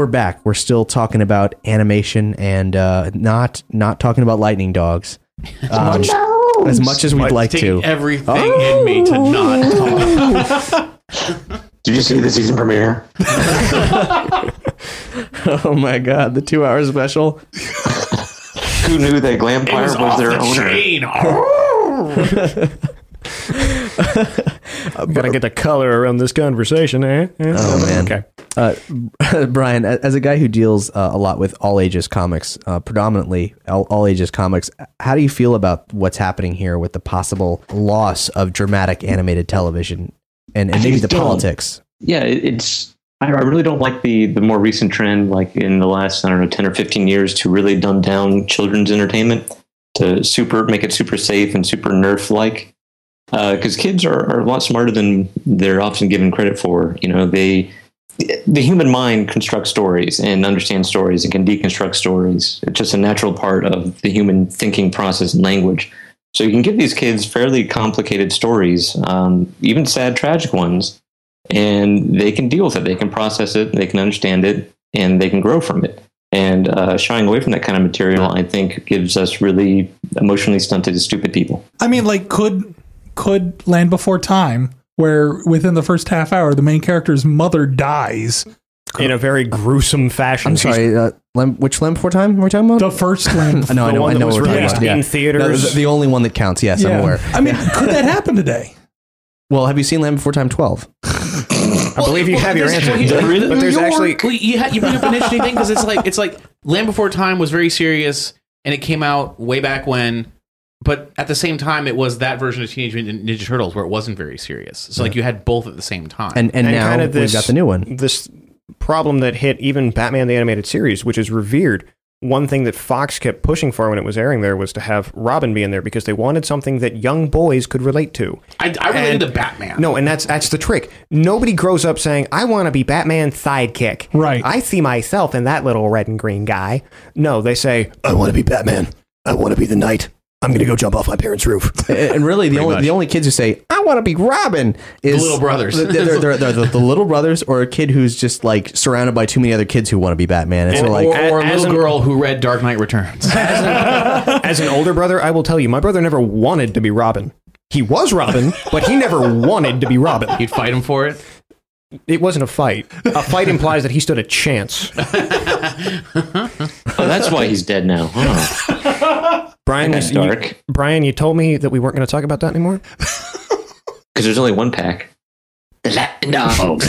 we're back. We're still talking about animation and not talking about lightning dogs. As much as we'd like to. Everything in me to not talk. Did you see the season premiere? Oh my god, the 2-hour special. Who knew that Glampire was their owner? Gotta get the color around this conversation, eh? Oh man. Okay. Brian, as a guy who deals a lot with all ages comics, predominantly all ages comics, how do you feel about what's happening here with the possible loss of dramatic animated television and maybe the politics? Yeah, I really don't like the more recent trend, like in the last, 10 or 15 years, to really dumb down children's entertainment, to make it super safe and super Nerf-like. Because kids are a lot smarter than they're often given credit for. The human mind constructs stories and understands stories and can deconstruct stories. It's just a natural part of the human thinking process and language. So you can give these kids fairly complicated stories, even sad, tragic ones, and they can deal with it. They can process it, they can understand it, and they can grow from it. And shying away from that kind of material, I think, gives us really emotionally stunted, stupid people. I mean, like, could Land Before Time, where within the first half hour, the main character's mother dies in a very gruesome fashion. I'm sorry, which Land Before Time are we talking about? The first Land Before I know what was we're talking released about. in theaters. The only one that counts, yes, I'm aware. I mean, could that happen today? Well, have you seen Land Before Time 12? I believe you have your answer. But there's actually... Well, you bring up an interesting thing, because it's like Land Before Time was very serious, and it came out way back when, but at the same time, it was that version of Teenage Mutant Ninja Turtles where it wasn't very serious. So like you had both at the same time. And now kind of we've got the new one. This problem that hit even Batman the Animated Series, which is revered. One thing that Fox kept pushing for when it was airing there was to have Robin be in there because they wanted something that young boys could relate to. I related to Batman. No, and that's the trick. Nobody grows up saying, I want to be Batman's sidekick. Right. I see myself in that little red and green guy. No, they say, I want to be Batman. I want to be the knight. I'm going to go jump off my parents' roof. And really, the only kids who say, I want to be Robin is the little brothers. They're the little brothers, or a kid who's just like surrounded by too many other kids who want to be Batman. And so like, or a little girl who read Dark Knight Returns. As an older brother, I will tell you, my brother never wanted to be Robin. He was Robin, but he never wanted to be Robin. You'd fight him for it? It wasn't a fight. A fight implies that he stood a chance. Oh, that's why he's dead now. Huh. Brian, That's dark. Brian, you told me that we weren't going to talk about that anymore? Because there's only one pack. The Latin dogs.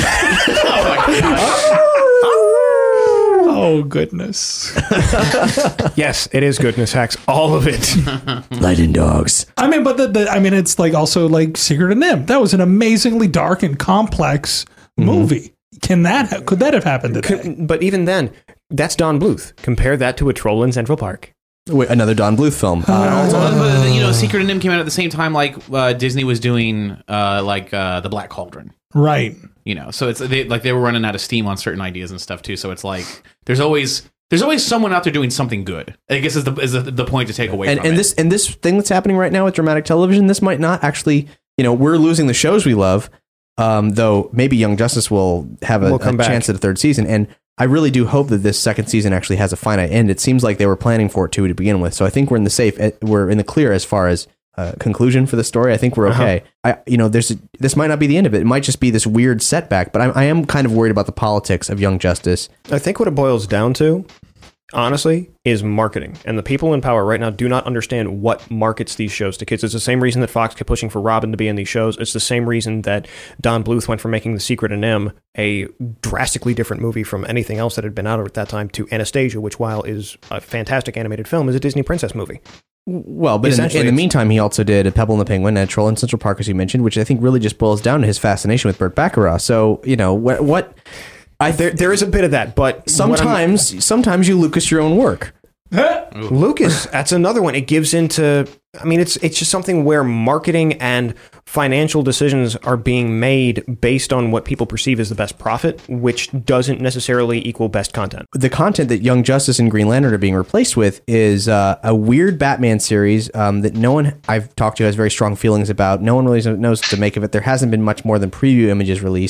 Oh, goodness. Yes, it is goodness hacks. All of it. Lightning dogs. I mean, but it's like also like Secret of NIMH. That was an amazingly dark and complex movie. Could that have happened today? But even then, that's Don Bluth. Compare that to a troll in Central Park. Wait, another Don Bluth film. Secret of NIMH came out at the same time, like Disney was doing, the Black Cauldron. Right. So it's they were running out of steam on certain ideas and stuff too. So it's like there's always someone out there doing something good, I guess is the point to take away from it. And this thing that's happening right now with dramatic television, this might not actually, we're losing the shows we love, though maybe Young Justice will have a chance at a third season. And I really do hope that this second season actually has a finite end. It seems like they were planning for it to begin with. So I think we're in the clear as far as conclusion for the story. I think we're okay. This might not be the end of it. It might just be this weird setback, but I am kind of worried about the politics of Young Justice. I think what it boils down to, honestly, is marketing. And the people in power right now do not understand what markets these shows to kids. It's the same reason that Fox kept pushing for Robin to be in these shows. It's the same reason that Don Bluth went from making The Secret of NIMH, a drastically different movie from anything else that had been out at that time, to Anastasia, which, while is a fantastic animated film, is a Disney princess movie. Well, but in the meantime, he also did A Pebble and the Penguin and Troll in Central Park, as you mentioned, which I think really just boils down to his fascination with Burt Bacharach. So, what... There is a bit of that, but sometimes you Lucas your own work. Lucas, that's another one. It gives into, it's just something where marketing and financial decisions are being made based on what people perceive as the best profit, which doesn't necessarily equal best content. The content that Young Justice and Green Lantern are being replaced with is a weird Batman series that no one I've talked to has very strong feelings about. No one really knows what to make of it. There hasn't been much more than preview images released.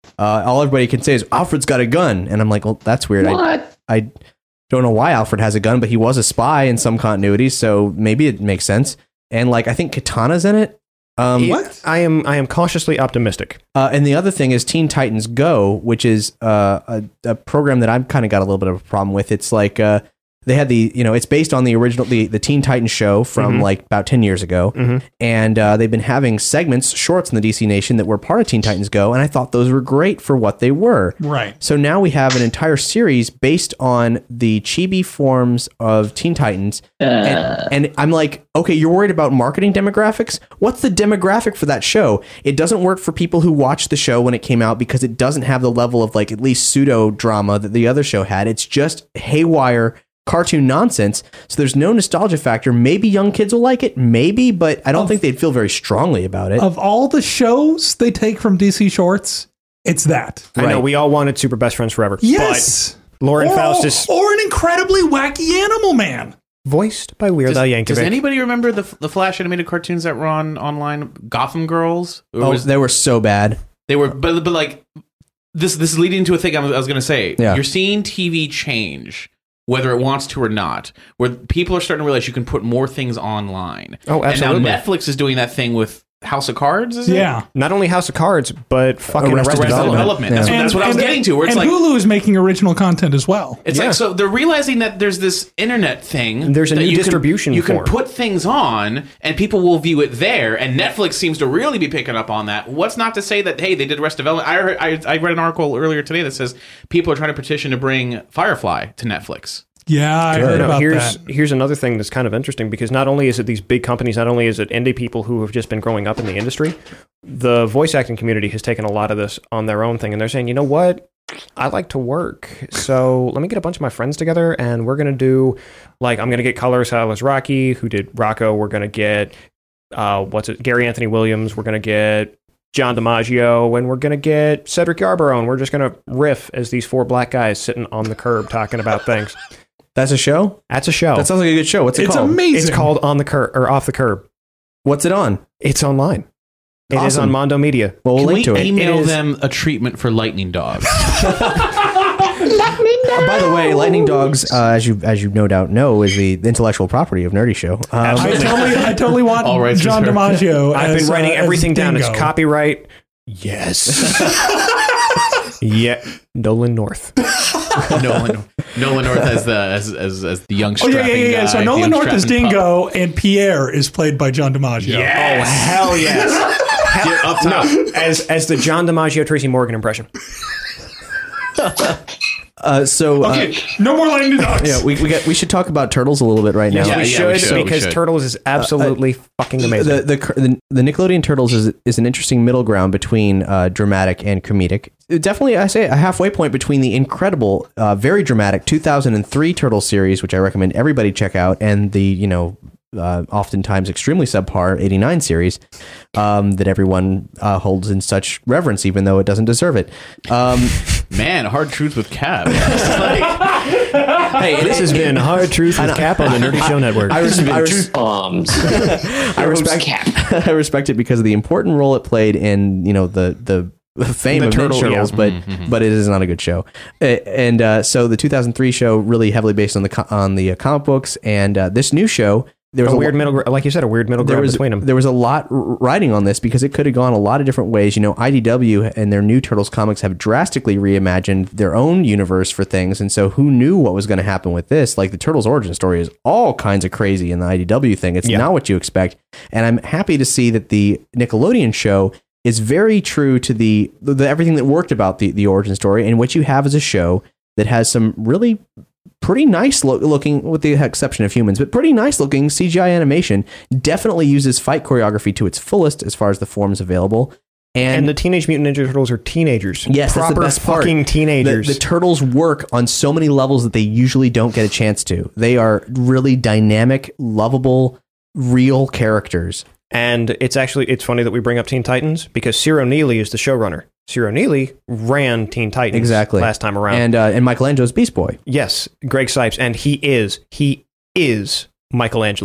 all everybody can say is Alfred's got a gun, and I'm like, well, that's weird. What? I don't know why Alfred has a gun, but he was a spy in some continuities, so maybe it makes sense. And like, I think Katana's in it. What? I am cautiously optimistic. And the other thing is Teen Titans Go, which is a program that I've kind of got a little bit of a problem with. It's like they had it's based on the original the Teen Titans show from like about 10 years ago, and they've been having segments, shorts in the DC Nation that were part of Teen Titans Go, and I thought those were great for what they were. Right. So now we have an entire series based on the chibi forms of Teen Titans, and I'm like, okay, you're worried about marketing demographics? What's the demographic for that show? It doesn't work for people who watched the show when it came out because it doesn't have the level of like at least pseudo drama that the other show had. It's just haywire cartoon nonsense, so there's no nostalgia factor. Maybe young kids will like it, maybe, but I don't think they'd feel very strongly about it. Of all the shows they take from DC Shorts, it's that. I know we all wanted Super Best Friends Forever. Yes. But Lauren Faustus, or an incredibly wacky Animal Man. voiced by Weird Al Yankovic. Does anybody remember the Flash animated cartoons that were on online? Gotham Girls? They were so bad. They were, but like this is leading into a thing I was going to say. Yeah. You're seeing TV change, whether it wants to or not, where people are starting to realize you can put more things online. Oh, absolutely. And now Netflix is doing that thing with House of Cards, is it? Yeah. Not only House of Cards, but fucking Arrested Arrested Development. Yeah. That's what I was getting to. Where it's and like Hulu is making original content as well. it's like, so they're realizing that there's this internet thing. There's a that new you distribution You can form. put things on, and people will view it there. And Netflix seems to really be picking up on that. What's not to say that, hey, they did Arrested Development? I read an article earlier today that says people are trying to petition to bring Firefly to Netflix. Yeah, I heard about that. Here's another thing that's kind of interesting, because not only is it these big companies, not only is it indie people who have just been growing up in the industry, the voice acting community has taken a lot of this on their own thing, and they're saying, you know what? I like to work, so let me get a bunch of my friends together, and we're going to do, like, I'm going to get Color Silas Rocky, who did Rocco. We're going to get, Gary Anthony Williams. We're going to get John DiMaggio, and we're going to get Cedric Yarborough, and we're just going to riff as these four black guys sitting on the curb talking about things. That's a show? That's a show. That sounds like a good show. What's it It's called? amazing. It's called On the Curb or Off the Curb. What's it on? It's online. It is Awesome. on Mondo Media. Well, we'll Can link we to it. email It is- them a treatment for lightning dogs? By the way, Lightning Dogs, as you no doubt know, is the intellectual property of Nerdy Show. I totally want All rights John reserved. DiMaggio. I've been writing everything down. It's Dingo. copyright. Yes. Yeah. Nolan North. Nolan North as the young Oh strapping yeah. guy. So Nolan young North is strapping pup. Dingo, and Pierre is played by John DiMaggio. Oh, hell yes. Get up top. No, as the John DiMaggio Tracy Morgan impression. Okay, no more lightning dogs. Yeah, we should talk about Turtles a little bit right now. Yeah, we we should, should. because Turtles is absolutely fucking amazing. The Nickelodeon Turtles is an interesting middle ground between dramatic and comedic. Definitely, I say a halfway point between the incredible, very dramatic 2003 Turtles series, which I recommend everybody check out, and the oftentimes extremely subpar 89 series that everyone holds in such reverence, even though it doesn't deserve it. Man, hard truth with Cap. Hey, This has been Hard Truth with Cap on the Nerdy Show Network. I Bombs. respect I respect it because of the important role it played in the fame The of Turtle, Ninja Turtles, yeah. but it is not a good show. And so the 2003 show really heavily based on the comic books, and this new show there was a weird middle, like you said, a weird middle ground between them. There was a lot riding on this because it could have gone a lot of different ways. IDW and their new Turtles comics have drastically reimagined their own universe for things, and so who knew what was going to happen with this? Like the Turtles origin story is all kinds of crazy in the IDW thing. It's not what you expect, and I'm happy to see that the Nickelodeon show is very true to the everything that worked about the origin story, and what you have is a show that has some really pretty nice looking, with the exception of humans, but pretty nice looking CGI animation. Definitely uses fight choreography to its fullest as far as the forms available. And the Teenage Mutant Ninja Turtles are teenagers. Yes, proper that's the best part. fucking teenagers. The Turtles work on so many levels that they usually don't get a chance to. They are really dynamic, lovable, real characters. And it's funny that we bring up Teen Titans, because Ciro Neely is the showrunner. Ciro Neely ran Teen Titans Exactly. last time around. And Michelangelo's Beast Boy. Yes, Greg Sipes, and he is Michelangelo.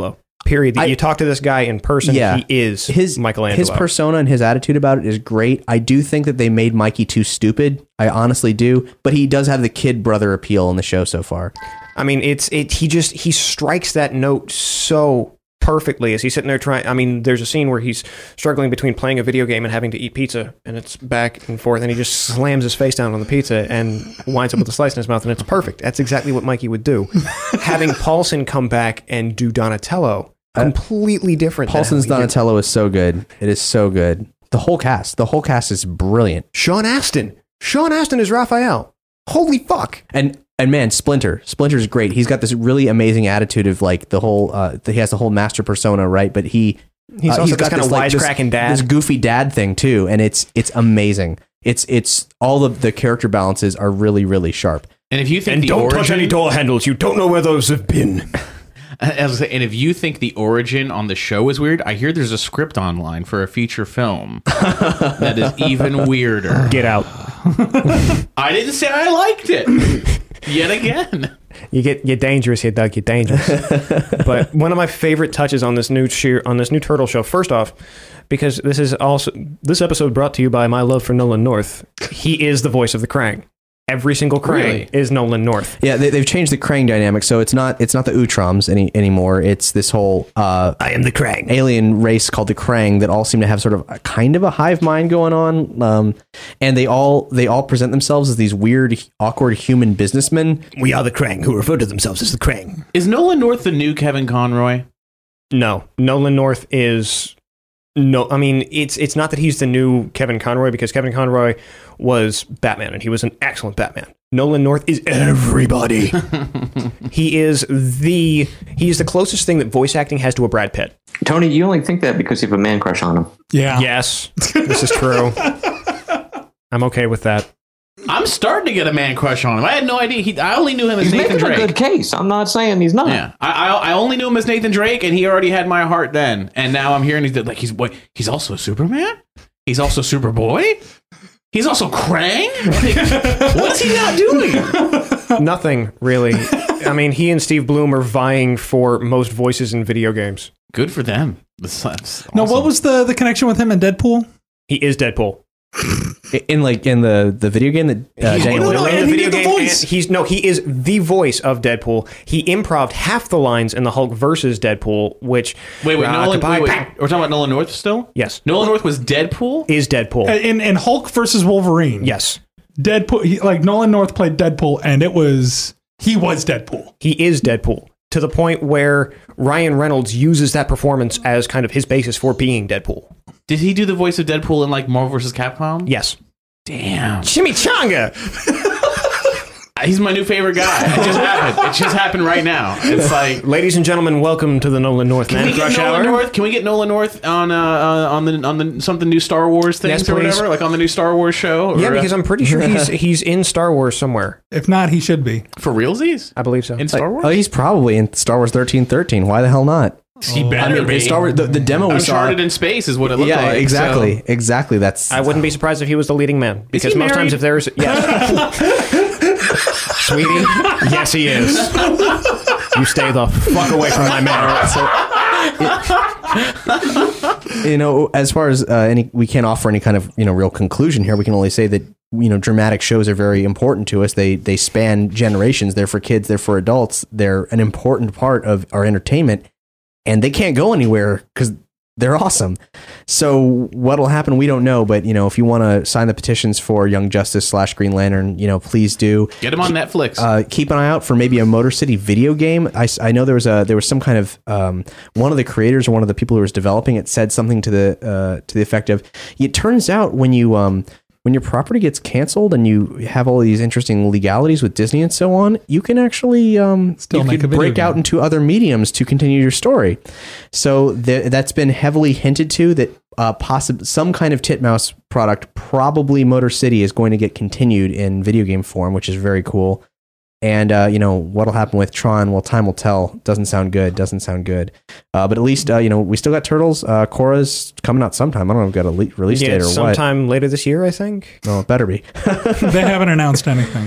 Period. You talk to this guy in person, he is Michelangelo. His persona and his attitude about it is great. I do think that they made Mikey too stupid. I honestly do. But he does have the kid brother appeal in the show so far. I mean, he strikes that note so perfectly as he's sitting there trying. I mean, there's a scene where he's struggling between playing a video game and having to eat pizza, and it's back and forth, and he just slams his face down on the pizza and winds up with a slice in his mouth, and it's perfect. That's exactly what Mikey would do. Having Paulson come back and do Donatello, completely different. Paulson's Donatello is so good. It is so good. The whole cast is brilliant. Sean Astin is Raphael. Holy fuck. And man, Splinter's great. He's got this really amazing attitude of like the whole, he has the whole master persona, right? But he's also got kind of wisecracking dad. This goofy dad thing too. And it's amazing. It's all of the character balances are really, really sharp. And if you think don't touch any door handles, you don't know where those have been. And if you think the origin on the show is weird, I hear there's a script online for a feature film that is even weirder. Get out. I didn't say I liked it. Yet again. You're dangerous here, Doug. You're dangerous. But one of my favorite touches on this new Turtle show, first off, because this episode brought to you by my love for Nolan North. He is the voice of the Krang. Every single Krang is Nolan North. Yeah, they've changed the Krang dynamic, so it's not the Utroms anymore. It's this whole I am the Krang alien race called the Krang that all seem to have sort of a kind of a hive mind going on, and they all present themselves as these weird, awkward human businessmen. We are the Krang, who refer to themselves as the Krang. Is Nolan North the new Kevin Conroy? No, Nolan North is. No, I mean, it's not that he's the new Kevin Conroy, because Kevin Conroy was Batman, and he was an excellent Batman. Nolan North is everybody. He's the closest thing that voice acting has to a Brad Pitt. Tony, you only think that because you have a man crush on him. Yeah. Yes, this is true. I'm okay with that. I'm starting to get a man crush on him. I had no idea. I only knew him as Nathan Drake. He's making a good case. I'm not saying he's not. Yeah, I only knew him as Nathan Drake, and he already had my heart then. And now I'm hearing he's also Superman. He's also Superboy. He's also Krang. What's he not doing? Nothing really. I mean, he and Steve Bloom are vying for most voices in video games. Good for them. That's awesome. No, what was the connection with him and Deadpool? He is Deadpool. In the video game that he is the voice of Deadpool. He improv'd half the lines in the Hulk versus Deadpool, which wait, Nolan. Wait, we're talking about Nolan North still. Yes, Nolan North was Deadpool. Is Deadpool in Hulk versus Wolverine? Yes, Deadpool. Nolan North played Deadpool, and he was Deadpool. He is Deadpool to the point where Ryan Reynolds uses that performance as kind of his basis for being Deadpool. Did he do the voice of Deadpool in like Marvel vs. Capcom? Yes. Damn. Chimichanga. He's my new favorite guy. It just happened. It just happened right now. It's like, ladies and gentlemen, welcome to the Nolan North Man Crush Hour. Can we get Nolan North on the something new Star Wars things or whatever, like on the new Star Wars show? Yeah, because I'm pretty sure he's in Star Wars somewhere. If not, he should be. For realsies? I believe so. In Star Wars? Oh, he's probably in Star Wars 1313. Why the hell not? He better be. Star Wars, the demo we saw. Uncharted in space is what it looked like. Yeah, exactly. So. Exactly. I wouldn't be surprised if he was the leading man. Because most times if there's... Yes. Sweetie? Yes, he is. You stay the fuck away from my man. So, as far as we can't offer any kind of real conclusion here. We can only say that dramatic shows are very important to us. They span generations. They're for kids. They're for adults. They're an important part of our entertainment, and they can't go anywhere because they're awesome. So what'll happen, we don't know. But if you want to sign the petitions for Young Justice / Green Lantern, please do. Get them on Netflix. Keep an eye out for maybe a Motor City video game. I know there was some kind of one of the creators or one of the people who was developing it said something to the effect of, it turns out when your property gets canceled and you have all these interesting legalities with Disney and so on, you can actually still break out into other mediums to continue your story. So that's been heavily hinted to that some kind of Titmouse product, probably Motor City, is going to get continued in video game form, which is very cool. And, what'll happen with Tron, well, time will tell. Doesn't sound good. But at least, we still got Turtles. Korra's coming out sometime. I don't know if we've got a release date or what. Sometime later this year, I think. No, it better be. They haven't announced anything.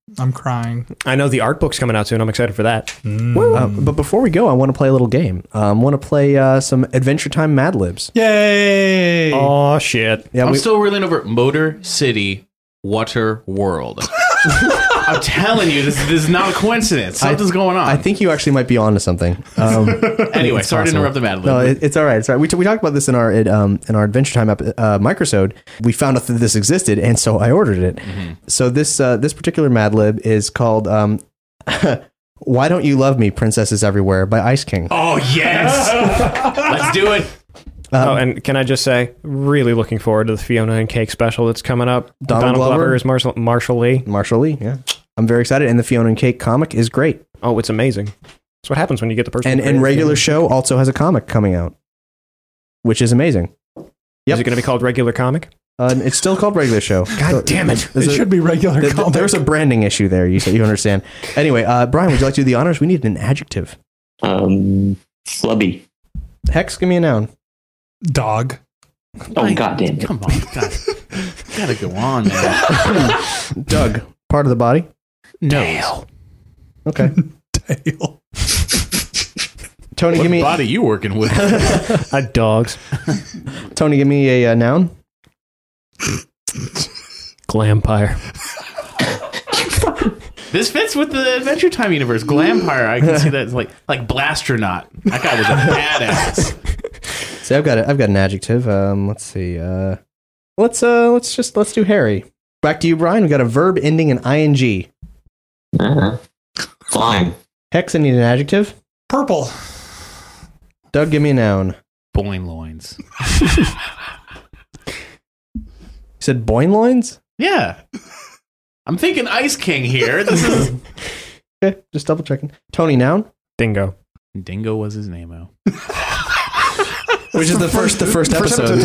I'm crying. I know the art book's coming out soon. I'm excited for that. But before we go, I want to play a little game. I want to play some Adventure Time Mad Libs. Yay! Oh, shit. Yeah, I'm still reeling over Motor City Water World. I'm telling you, this is not a coincidence. Something's going on. I think you actually might be onto something. Anyway, sorry to interrupt the Mad Lib. No, it's all right. It's all right. We talked about this in our Adventure Time microsode. We found out that this existed, and so I ordered it. Mm-hmm. So this particular Mad Lib is called "Why Don't You Love Me, Princesses Everywhere" by Ice King. Oh, yes. Let's do it. And can I just say, really looking forward to the Fiona and Cake special that's coming up. Donald Glover is Marshall Lee. Marshall Lee, yeah. I'm very excited, and the Fiona and Cake comic is great. Oh, it's amazing. That's what happens when you get the person. And Regular Show also has a comic coming out, which is amazing. Is it going to be called Regular Comic? It's still called Regular Show. God damn it. It should be regular comic. There's a branding issue there, you understand. Anyway, Brian, would you like to do the honors? We need an adjective. Flubby. Hex, give me a noun. Dog. Oh, God damn it. Come on. God. Gotta go on, man. Doug, part of the body. Nose. Okay. Tail. Tony, give me What body you working with? Dogs. Tony, give me a noun. Glampire. This fits with the Adventure Time universe. Glampire. I can see that. It's like Blastronaut. That guy was a badass. See, I've got an adjective. Let's see. Let's do Harry. Back to you, Brian. We got a verb ending in ing. Flying. Hex, I need an adjective. Purple. Doug, give me a noun. Boing loins. You said boing loins? Yeah. I'm thinking Ice King here. This is Okay, just double checking. Tony, noun. Dingo. Dingo was his name-o. Which is the first episode.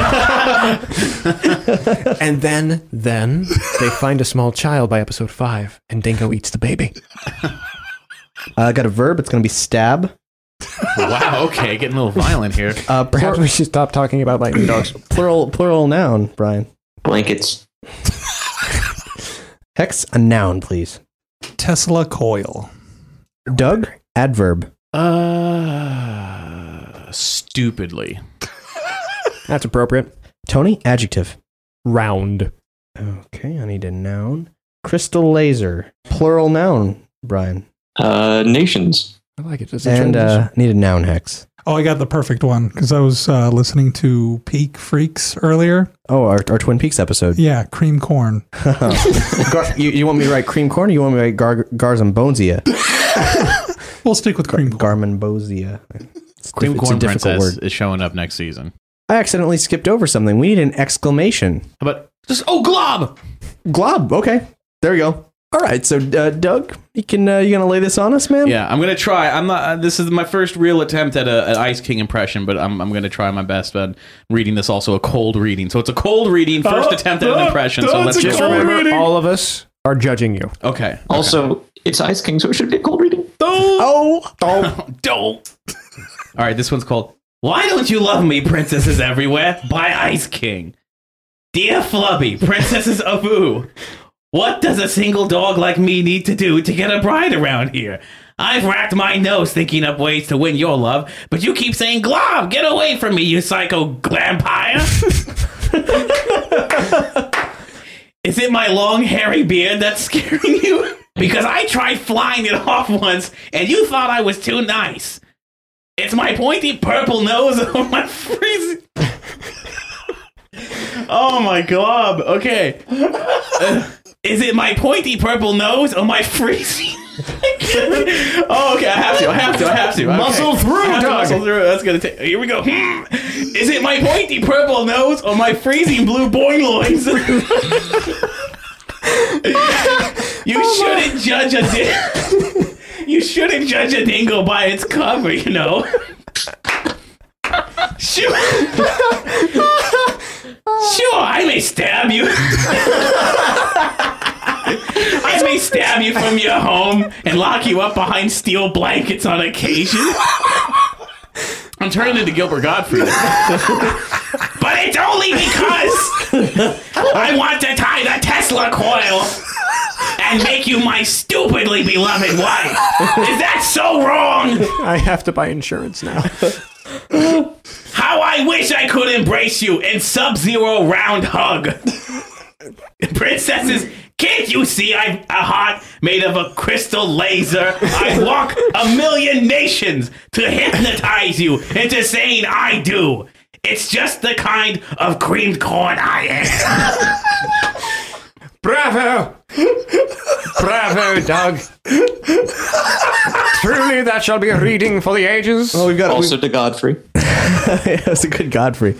And then they find a small child by episode 5, and Dingo eats the baby. I got a verb. It's going to be stab. Wow, okay, getting a little violent here. Perhaps we should stop talking about lightning dogs. Plural noun, Brian. Blankets. Hex, a noun, please. Tesla coil. Doug, adverb. Stupidly. That's appropriate. Tony, adjective. Round. Okay, I need a noun. Crystal laser. Plural noun, Brian. Nations. I like it. And need a noun, Hex. Oh, I got the perfect one because I was listening to Peak Freaks earlier. Oh, our Twin Peaks episode. Yeah, cream corn. You want me to write cream corn, or you want me to write Garzambonzia? We'll stick with cream corn. Garmonbozia. Cream Corn Princess word. is showing up next season. I accidentally skipped over something. We need an exclamation. How about just glob? Glob. Okay, there we go. All right, so Doug, you gonna lay this on us, man? Yeah, I'm gonna try. I'm not. This is my first real attempt at an Ice King impression, but I'm gonna try my best. But reading this also a cold reading, so it's a cold reading. First attempt at an impression. So let's just remember, all of us are judging you. Okay. Also, it's Ice King, so it should be a cold reading. Don't. All right, this one's called "Why Don't You Love Me, Princesses Everywhere" by Ice King. Dear Flubby, Princesses Abu, what does a single dog like me need to do to get a bride around here? I've racked my nose thinking up ways to win your love, but you keep saying, "Glob, get away from me, you psycho glampire." Is it my long hairy beard that's scaring you? Because I tried flying it off once, and you thought I was too nice. It's my pointy purple nose on my freezing... Oh my glob. Okay. Is it my pointy purple nose or my freezing... Oh, okay, I have to. Muscle through, Doug. Muscle through. That's gonna take... Here we go. Is it my pointy purple nose or my freezing blue boing loins? You shouldn't judge You shouldn't judge a dingo by its cover, you know. Sure, I may stab you. I may stab you from your home and lock you up behind steel blankets on occasion. I'm turning into Gilbert Gottfried. But it's only because I want to tie the Tesla coil and make you my stupidly beloved wife. Is that so wrong? I have to buy insurance now. How I wish I could embrace you in Sub-Zero round hug. Princesses, can't you see I'm a heart made of a crystal laser? I walk 1,000,000 nations to hypnotize you into saying I do. It's just the kind of creamed corn I am. Bravo! Bravo, Doug. Truly, that shall be a reading for the ages. Oh, we've got Also to Godfrey. That's a good Godfrey.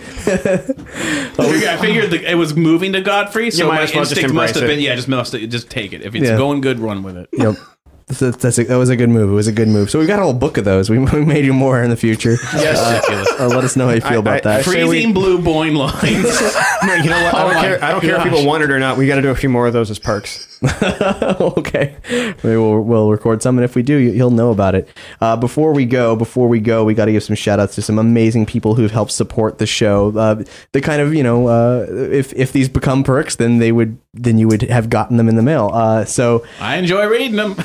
I figured it was moving to Godfrey, so might my as well just instinct must have embrace been, just take it. If it's Yeah. going good, run with it. Yep. That was a good move. It was a good move. So we've got a whole book of those. We may do more in the future. Ridiculous. Let us know how you feel about that. Freezing blue Boyne lines. No, you know what? I don't care if people want it or not. We got to do a few more of those as perks. Okay, maybe we'll record some, and if we do, you'll know about it. Before we go, we got to give some shout outs to some amazing people who've helped support the show. The kind of, if these become perks, then you would have gotten them in the mail. So I enjoy reading them.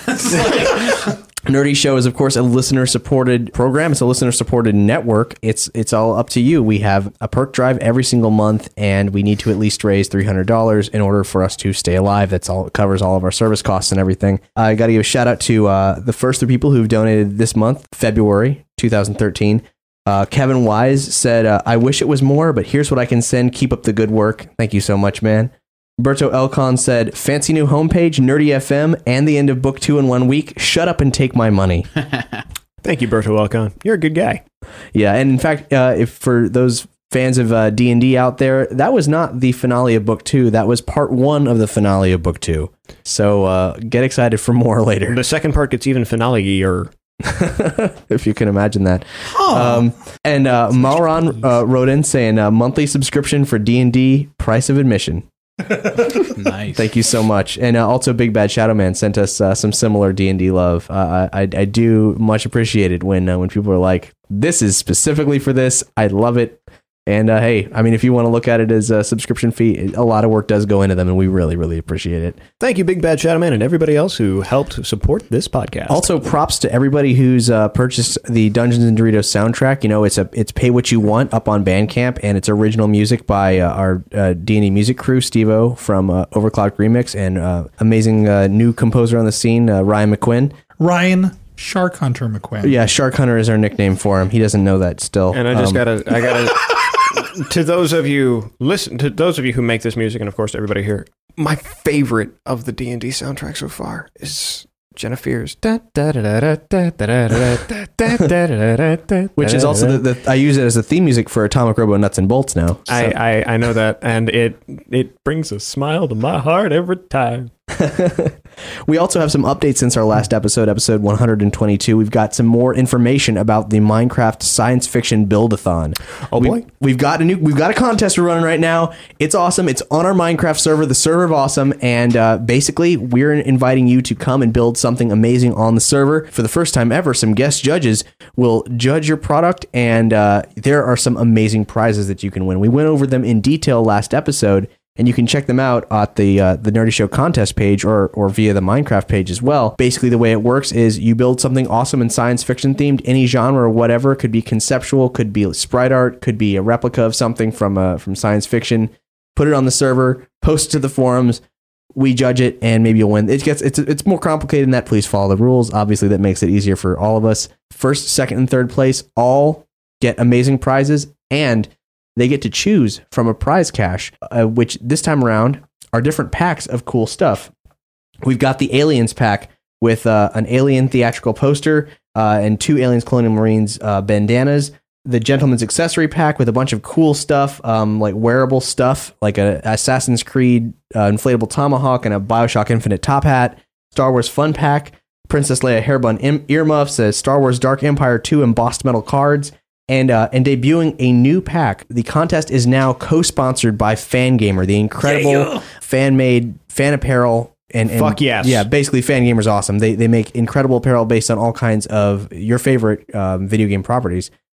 Nerdy Show is, of course, a listener-supported program. It's a listener-supported network. It's all up to you. We have a perk drive every single month, and we need to at least raise $300 in order for us to stay alive. It covers all of our service costs and everything. I got to give a shout-out to the first 3 people who've donated this month, February 2013. Kevin Wise said, I wish it was more, but here's what I can send. Keep up the good work. Thank you so much, man. Berto Elcon said, fancy new homepage, Nerdy FM, and the end of book 2 in 1 week. Shut up and take my money. Thank you, Berto Elcon. You're a good guy. Yeah, and in fact, if for those fans of D&D out there, that was not the finale of book 2. That was part 1 of the finale of book 2. So get excited for more later. The second part gets even finale-er. If you can imagine that. And Malron wrote in saying, monthly subscription for D&D, price of admission. Nice. Thank you so much. And also Big Bad Shadow Man sent us some similar D&D love. I do much appreciate it when people are like, this is specifically for this. I love it. And hey, I mean, if you want to look at it as a subscription fee, a lot of work does go into them, and we really, really appreciate it. Thank you, Big Bad Shadow Man, and everybody else who helped support this podcast. Also, props to everybody who's purchased the Dungeons and Doritos soundtrack. It's Pay What You Want up on Bandcamp, and it's original music by our D&D music crew, Steve-O from Overclocked Remix, and amazing new composer on the scene, Ryan McQuinn. Ryan Shark Hunter McQuinn. Yeah, Shark Hunter is our nickname for him. He doesn't know that still. And I gotta to those of you who make this music, and of course everybody here, my favorite of the D&D soundtrack so far is Jennifer's, which is also I use it as the theme music for Atomic Robo Nuts and Bolts now. So. I know that, and it brings a smile to my heart every time. We also have some updates since our last episode 122. We've got some more information about the Minecraft Science Fiction Build-a-thon. Oh boy. We've got a contest we're running right now. It's awesome. It's on our Minecraft server, the server of awesome, and basically we're inviting you to come and build something amazing on the server. For the first time ever, some guest judges will judge your product, and there are some amazing prizes that you can win. We went over them in detail last episode, and you can check them out at the Nerdy Show contest page or via the Minecraft page as well. Basically, the way it works is you build something awesome and science fiction themed, any genre or whatever. It could be conceptual, could be sprite art, could be a replica of something from science fiction. Put it on the server, post it to the forums. We judge it, and maybe you'll win. It's more complicated than that. Please follow the rules. Obviously, that makes it easier for all of us. First, second, and third place all get amazing prizes, and they get to choose from a prize cache, which this time around are different packs of cool stuff. We've got the Aliens pack with an alien theatrical poster and 2 Aliens Colonial Marines bandanas. The Gentleman's Accessory pack with a bunch of cool stuff, like wearable stuff, like a Assassin's Creed inflatable tomahawk and a BioShock Infinite top hat. Star Wars Fun pack, Princess Leia hairbun earmuffs, Star Wars Dark Empire 2 embossed metal cards. And debuting a new pack. The contest is now co-sponsored by Fangamer, the incredible fan-made fan apparel. And fuck yes. Yeah, basically Fangamer's awesome. They make incredible apparel based on all kinds of your favorite video game properties.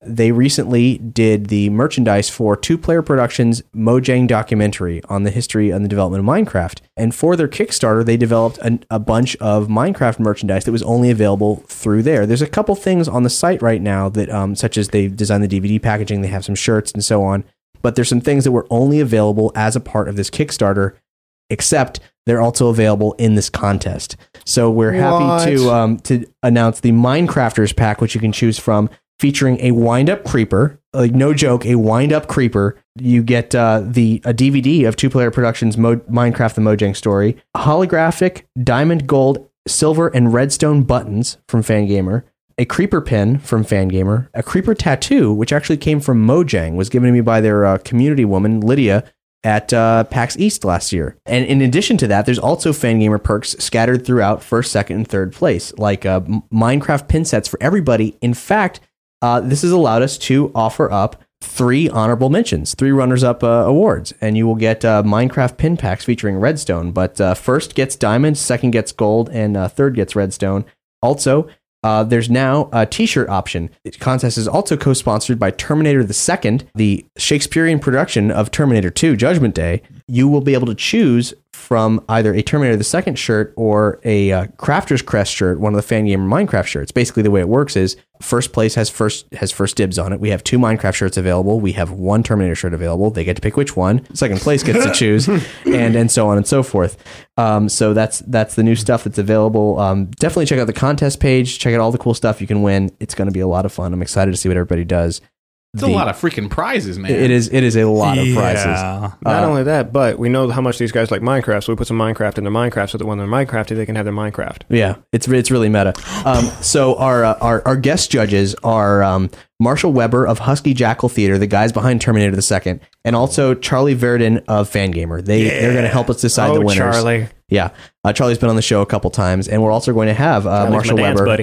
they recently did the merchandise for Two Player Productions' Mojang documentary on the history and the development of Minecraft. And for their Kickstarter, they developed a bunch of Minecraft merchandise that was only available through there. There's a couple things on the site right now that, such as they've designed the DVD packaging, they have some shirts and so on. But there's some things that were only available as a part of this Kickstarter, except they're also available in this contest. So we're happy to announce the Minecrafters pack, which you can choose from, featuring a wind-up creeper. Like, no joke, a wind-up creeper. You get a DVD of Two Player Productions' Minecraft the Mojang Story, holographic diamond, gold, silver, and redstone buttons from Fangamer, a creeper pin from Fangamer, a creeper tattoo, which actually came from Mojang, was given to me by their community woman, Lydia, at PAX East last year. And in addition to that, there's also Fangamer perks scattered throughout first, second, and third place, like Minecraft pin sets for everybody. In fact, this has allowed us to offer up 3 honorable mentions, 3 runners-up awards, and you will get Minecraft pin packs featuring redstone. But first gets diamond, second gets gold, and third gets redstone. Also, there's now a t-shirt option. The contest is also co-sponsored by Terminator the Second, the Shakespearean production of Terminator 2 Judgment Day. You will be able to choose from either a Terminator the Second shirt or a Crafter's Crest shirt, one of the Fangamer Minecraft shirts. Basically, the way it works is first place has first dibs on it. We have 2 Minecraft shirts available. We have 1 Terminator shirt available. They get to pick which one. Second place gets to choose, and so on and so forth. So that's the new stuff that's available. Definitely check out the contest page. Check out all the cool stuff you can win. It's going to be a lot of fun. I'm excited to see what everybody does. It's a lot of freaking prizes, man. It is a lot of prizes. Not only that, but we know how much these guys like Minecraft, so we put some Minecraft in their Minecraft so that when they're Minecrafted, they can have their Minecraft. Yeah, it's really meta. So our guest judges are Marshall Weber of Husky Jackal Theater, the guys behind Terminator the Second, and also Charlie Verdon of Fangamer. They're going to help us decide the winners. Charlie. Yeah, Charlie's been on the show a couple times, and we're also going to have Marshall Weber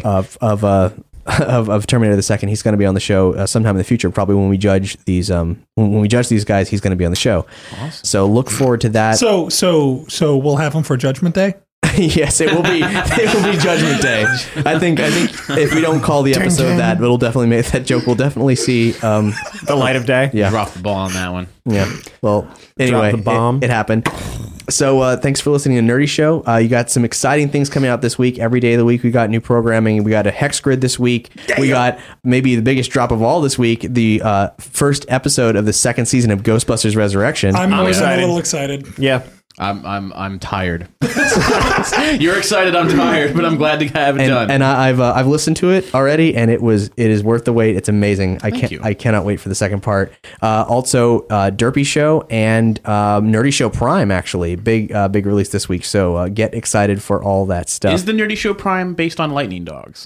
of Terminator the Second. He's going to be on the show sometime in the future, probably when we judge these when we judge these guys. He's going to be on the show. Awesome. So look forward to that. So we'll have him for Judgment Day. Yes, it will be Judgment Day. I think if we don't call the episode that, it'll definitely make that joke. We'll definitely see the light of day. Yeah, drop the ball on that one. Yeah. Well, anyway, drop the bomb. It happened. So thanks for listening to Nerdy Show. You got some exciting things coming out this week. Every day of the week, we got new programming. We got a Hex Grid this week. Damn. We got maybe the biggest drop of all this week, the first episode of the second season of Ghostbusters Resurrection. I'm a little excited. Yeah. I'm tired. You're excited. I'm tired, but I'm glad to have it done. And I've listened to it already, and it is worth the wait. It's amazing. I cannot wait for the second part. Also, Derpy Show and Nerdy Show Prime, actually big release this week. So get excited for all that stuff. Is the Nerdy Show Prime based on Lightning Dogs?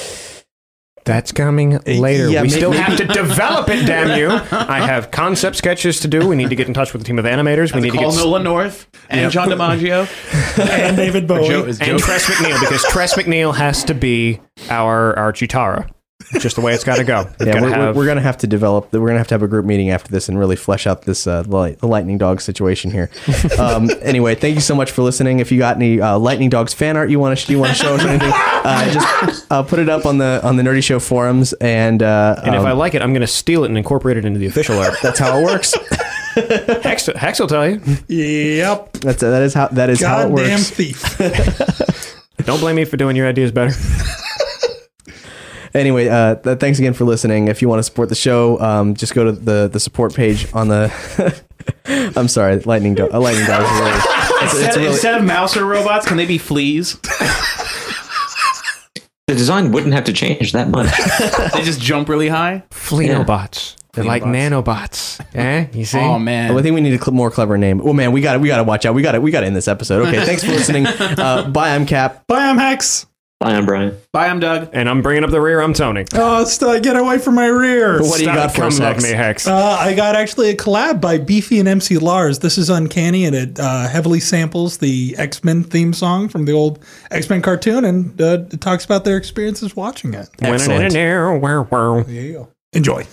That's coming later. Yeah, we still have to develop it, damn you. I have concept sketches to do. We need to get in touch with a team of animators. We need to get Nolan North and John DiMaggio and David Bowie and Tress McNeil, because Tress McNeil has to be our Chitara. Just the way it's got to go. Yeah, we're going to have to develop. We're going to have a group meeting after this and really flesh out this the Lightning Dogs situation here. Anyway, thank you so much for listening. If you got any Lightning Dogs fan art you want to show us or anything, just put it up on the Nerdy Show forums. And if I like it, I'm going to steal it and incorporate it into the official art. That's how it works. Hex will tell you. Yep. That is how it works. Goddamn thief. Don't blame me for doing your ideas better. Anyway, thanks again for listening. If you want to support the show, just go to the support page on the... I'm sorry, Lightning Dogs. Instead of mouse or robots, can they be fleas? The design wouldn't have to change that much. They just jump really high? Fleanobots. They're like nanobots. You see? Oh, man. Well, I think we need a more clever name. Oh, man, we got to watch out. We got to end this episode. Okay, thanks for listening. Bye, I'm Cap. Bye, I'm Hex. Bye, I'm Brian. Bye, I'm Doug. And I'm bringing up the rear, I'm Tony. Oh, get away from my rear. What do you got for us, Hex? Hex? I got actually a collab by Beefy and MC Lars. This is Uncanny, and it heavily samples the X-Men theme song from the old X-Men cartoon, and it talks about their experiences watching it. Excellent. There you go. Enjoy.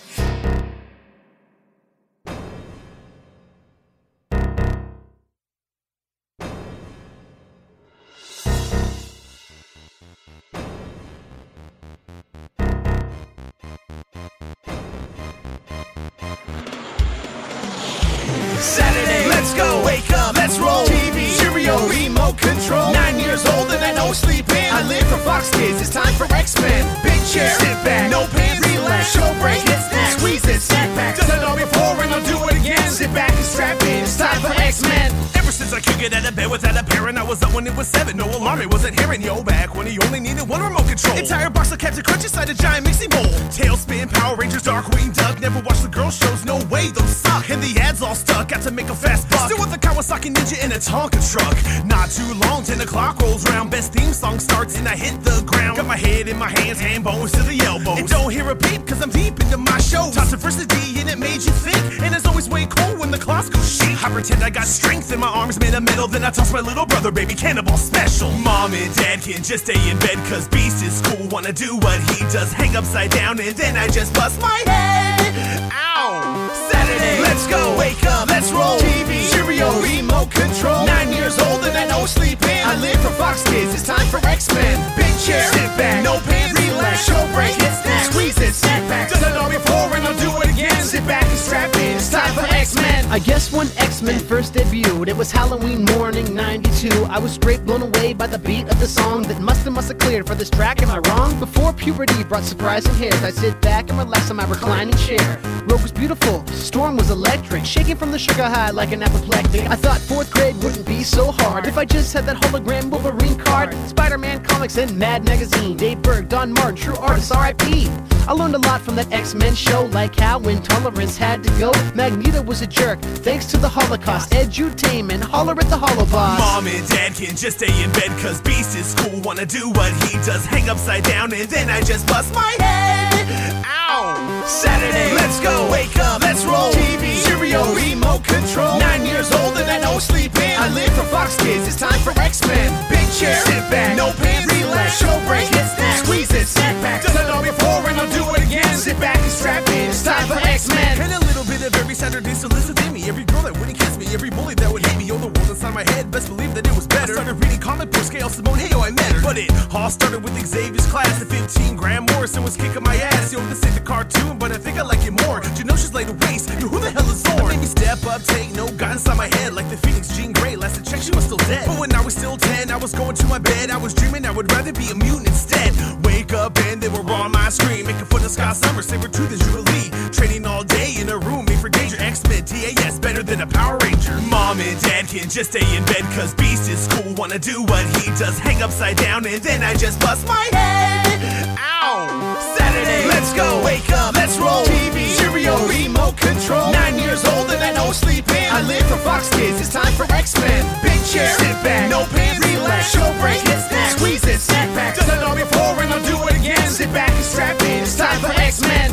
Saturday, let's go. Wake up, let's roll. TV, stereo, remote control. 9 years old and I don't sleep in. I live for Fox Kids, it's time for X-Men. Big chair, sit back, no pants, relax. Show break, hit snack, squeeze it, snack back. Done it all before and I'll do it again. Sit back and strap in, it's time for X-Men. Ever since I could get out of bed without a parent, I was up when it was 7. No alarm, it wasn't hearing. Yo, back when he only needed one remote control. Entire box of Captain Crunch inside a giant mixing bowl. Tailspin, Power Rangers, Darkwing Duck. Never watched the girl shows, no way, those suck. And the ads all stuck, got to make a fast buck. Still with the Kawasaki Ninja in a Tonka truck. Not too long, 10 o'clock rolls round. Best theme song starts and I hit the ground. Got my head in my hands, hand bones to the elbows. And don't hear a peep, cause I'm deep into my show. Taught diversity and it made you think. And it's always way cool when the clocks go shake. I pretend I got strength in my arms made of metal. Then I toss my little brother, baby cannibal special. Mom and dad can just stay in bed cause Beast is cool. Wanna do what he does, hang upside down. And then I just bust my head. Ow! Saturday, let's go. Wake up, let's roll. TV, stereo, remote control. 9 years old and I don't sleep in. I live for Fox Kids, it's time for X-Men. Big chair, sit back, no pants, relax. Show break, hit snack, squeeze it, snack back. Done it all before and I'll do it again. Sit back and strap in, it's time for X-Men. I guess when X-Men first debuted, it was Halloween morning, 92. I was straight blown away by the beat of the song that must have cleared for this track, am I wrong? Before puberty brought surprising hits, I sit back and relax on my reclining chair. Rogue was beautiful, Storm was electric, shaking from the sugar high like an apoplectic. I thought 4th grade wouldn't be so hard if I just had that hologram Wolverine card. Spider-Man comics and Mad Magazine, Dave Berg, Don Martin, true artists, R.I.P. I learned a lot from that X-Men show, like how intolerance had to go. Magneto was a jerk, thanks to the Holocaust. Edutainment, holler at the Holoboss. Mom and dad can just stay in bed cause Beast is cool. Wanna do what he does, hang upside down. And then I just bust my head. Ow! Saturday, let's go. Wake up, let's roll. TV, stereo, remote control. 9 years old and I don't sleep in. I live for Fox Kids, it's time for X-Men. Big chair, sit back, no pants, relax. Show break, hit snack, squeeze it, snack back. Done it all before and I'll do it again. Sit back and strap in, it's time for X-Men. And a little bit of every Saturday, so listen to me. Every girl that wouldn't kiss me, every bully that would hate me. Oh, the world inside my head, best believe that it was better. I started reading comic books, Gail Simone, hey, oh, I met her. But it all started with Xavier's class. At 15, Graham Morrison was kicking my ass. Yo, this ain't the cartoon, but I think I like it more. Do you know she's laid to waste? Yo, who the hell is Zorn? Made me step up, take no gun inside my head. Like the Phoenix Jean Grey, last I checked, she was still dead. But when I was still 10, I was going to my bed. I was dreaming I would rather be a mutant instead. Wake up and they were on my screen, making fun of Scott Summers, saber tooth and Jubilee. Training all day in a room made for danger. X-Men, TAS, better than a Power Ranger. Mom and dad can just stay in bed cause Beast is cool. Wanna do what he does, hang upside down. And then I just bust my head. Ow! Saturday, let's go. Wake up, let's roll. TV, stereo, remote control. 9 years old and I don't sleep in. I live for Fox Kids, it's time for X-Men. Big chair, sit back, no pants, relax. Show break, hit snack, squeeze it, snack back. Done it all before and I'll do it again. Sit back and strap in, it's time for X-Men.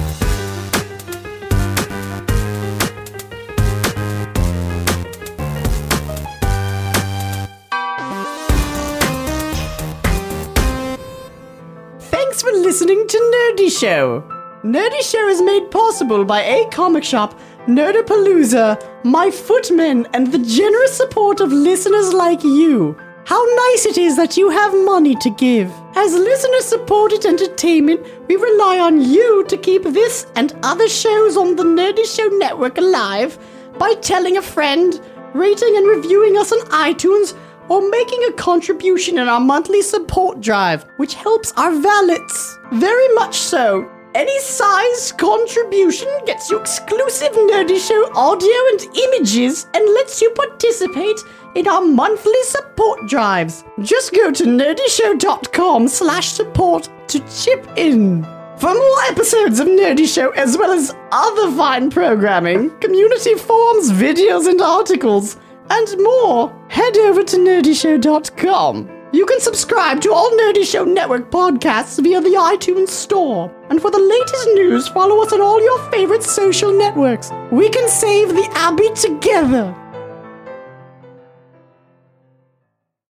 Thanks for listening to Nerdy Show. Nerdy Show is made possible by A Comic Shop, Nerdapalooza, My Footmen, and the generous support of listeners like you. How nice it is that you have money to give. As listener-supported entertainment, we rely on you to keep this and other shows on the Nerdy Show Network alive by telling a friend, rating and reviewing us on iTunes, or making a contribution in our monthly support drive, which helps our valets. Very much so. Any size contribution gets you exclusive Nerdy Show audio and images and lets you participate in our monthly support drives. Just go to nerdyshow.com/support to chip in. For more episodes of Nerdy Show, as well as other fine programming, community forums, videos, and articles, and more, head over to nerdyshow.com. You can subscribe to all Nerdy Show Network podcasts via the iTunes Store. And for the latest news, follow us on all your favorite social networks. We can save the Abbey together.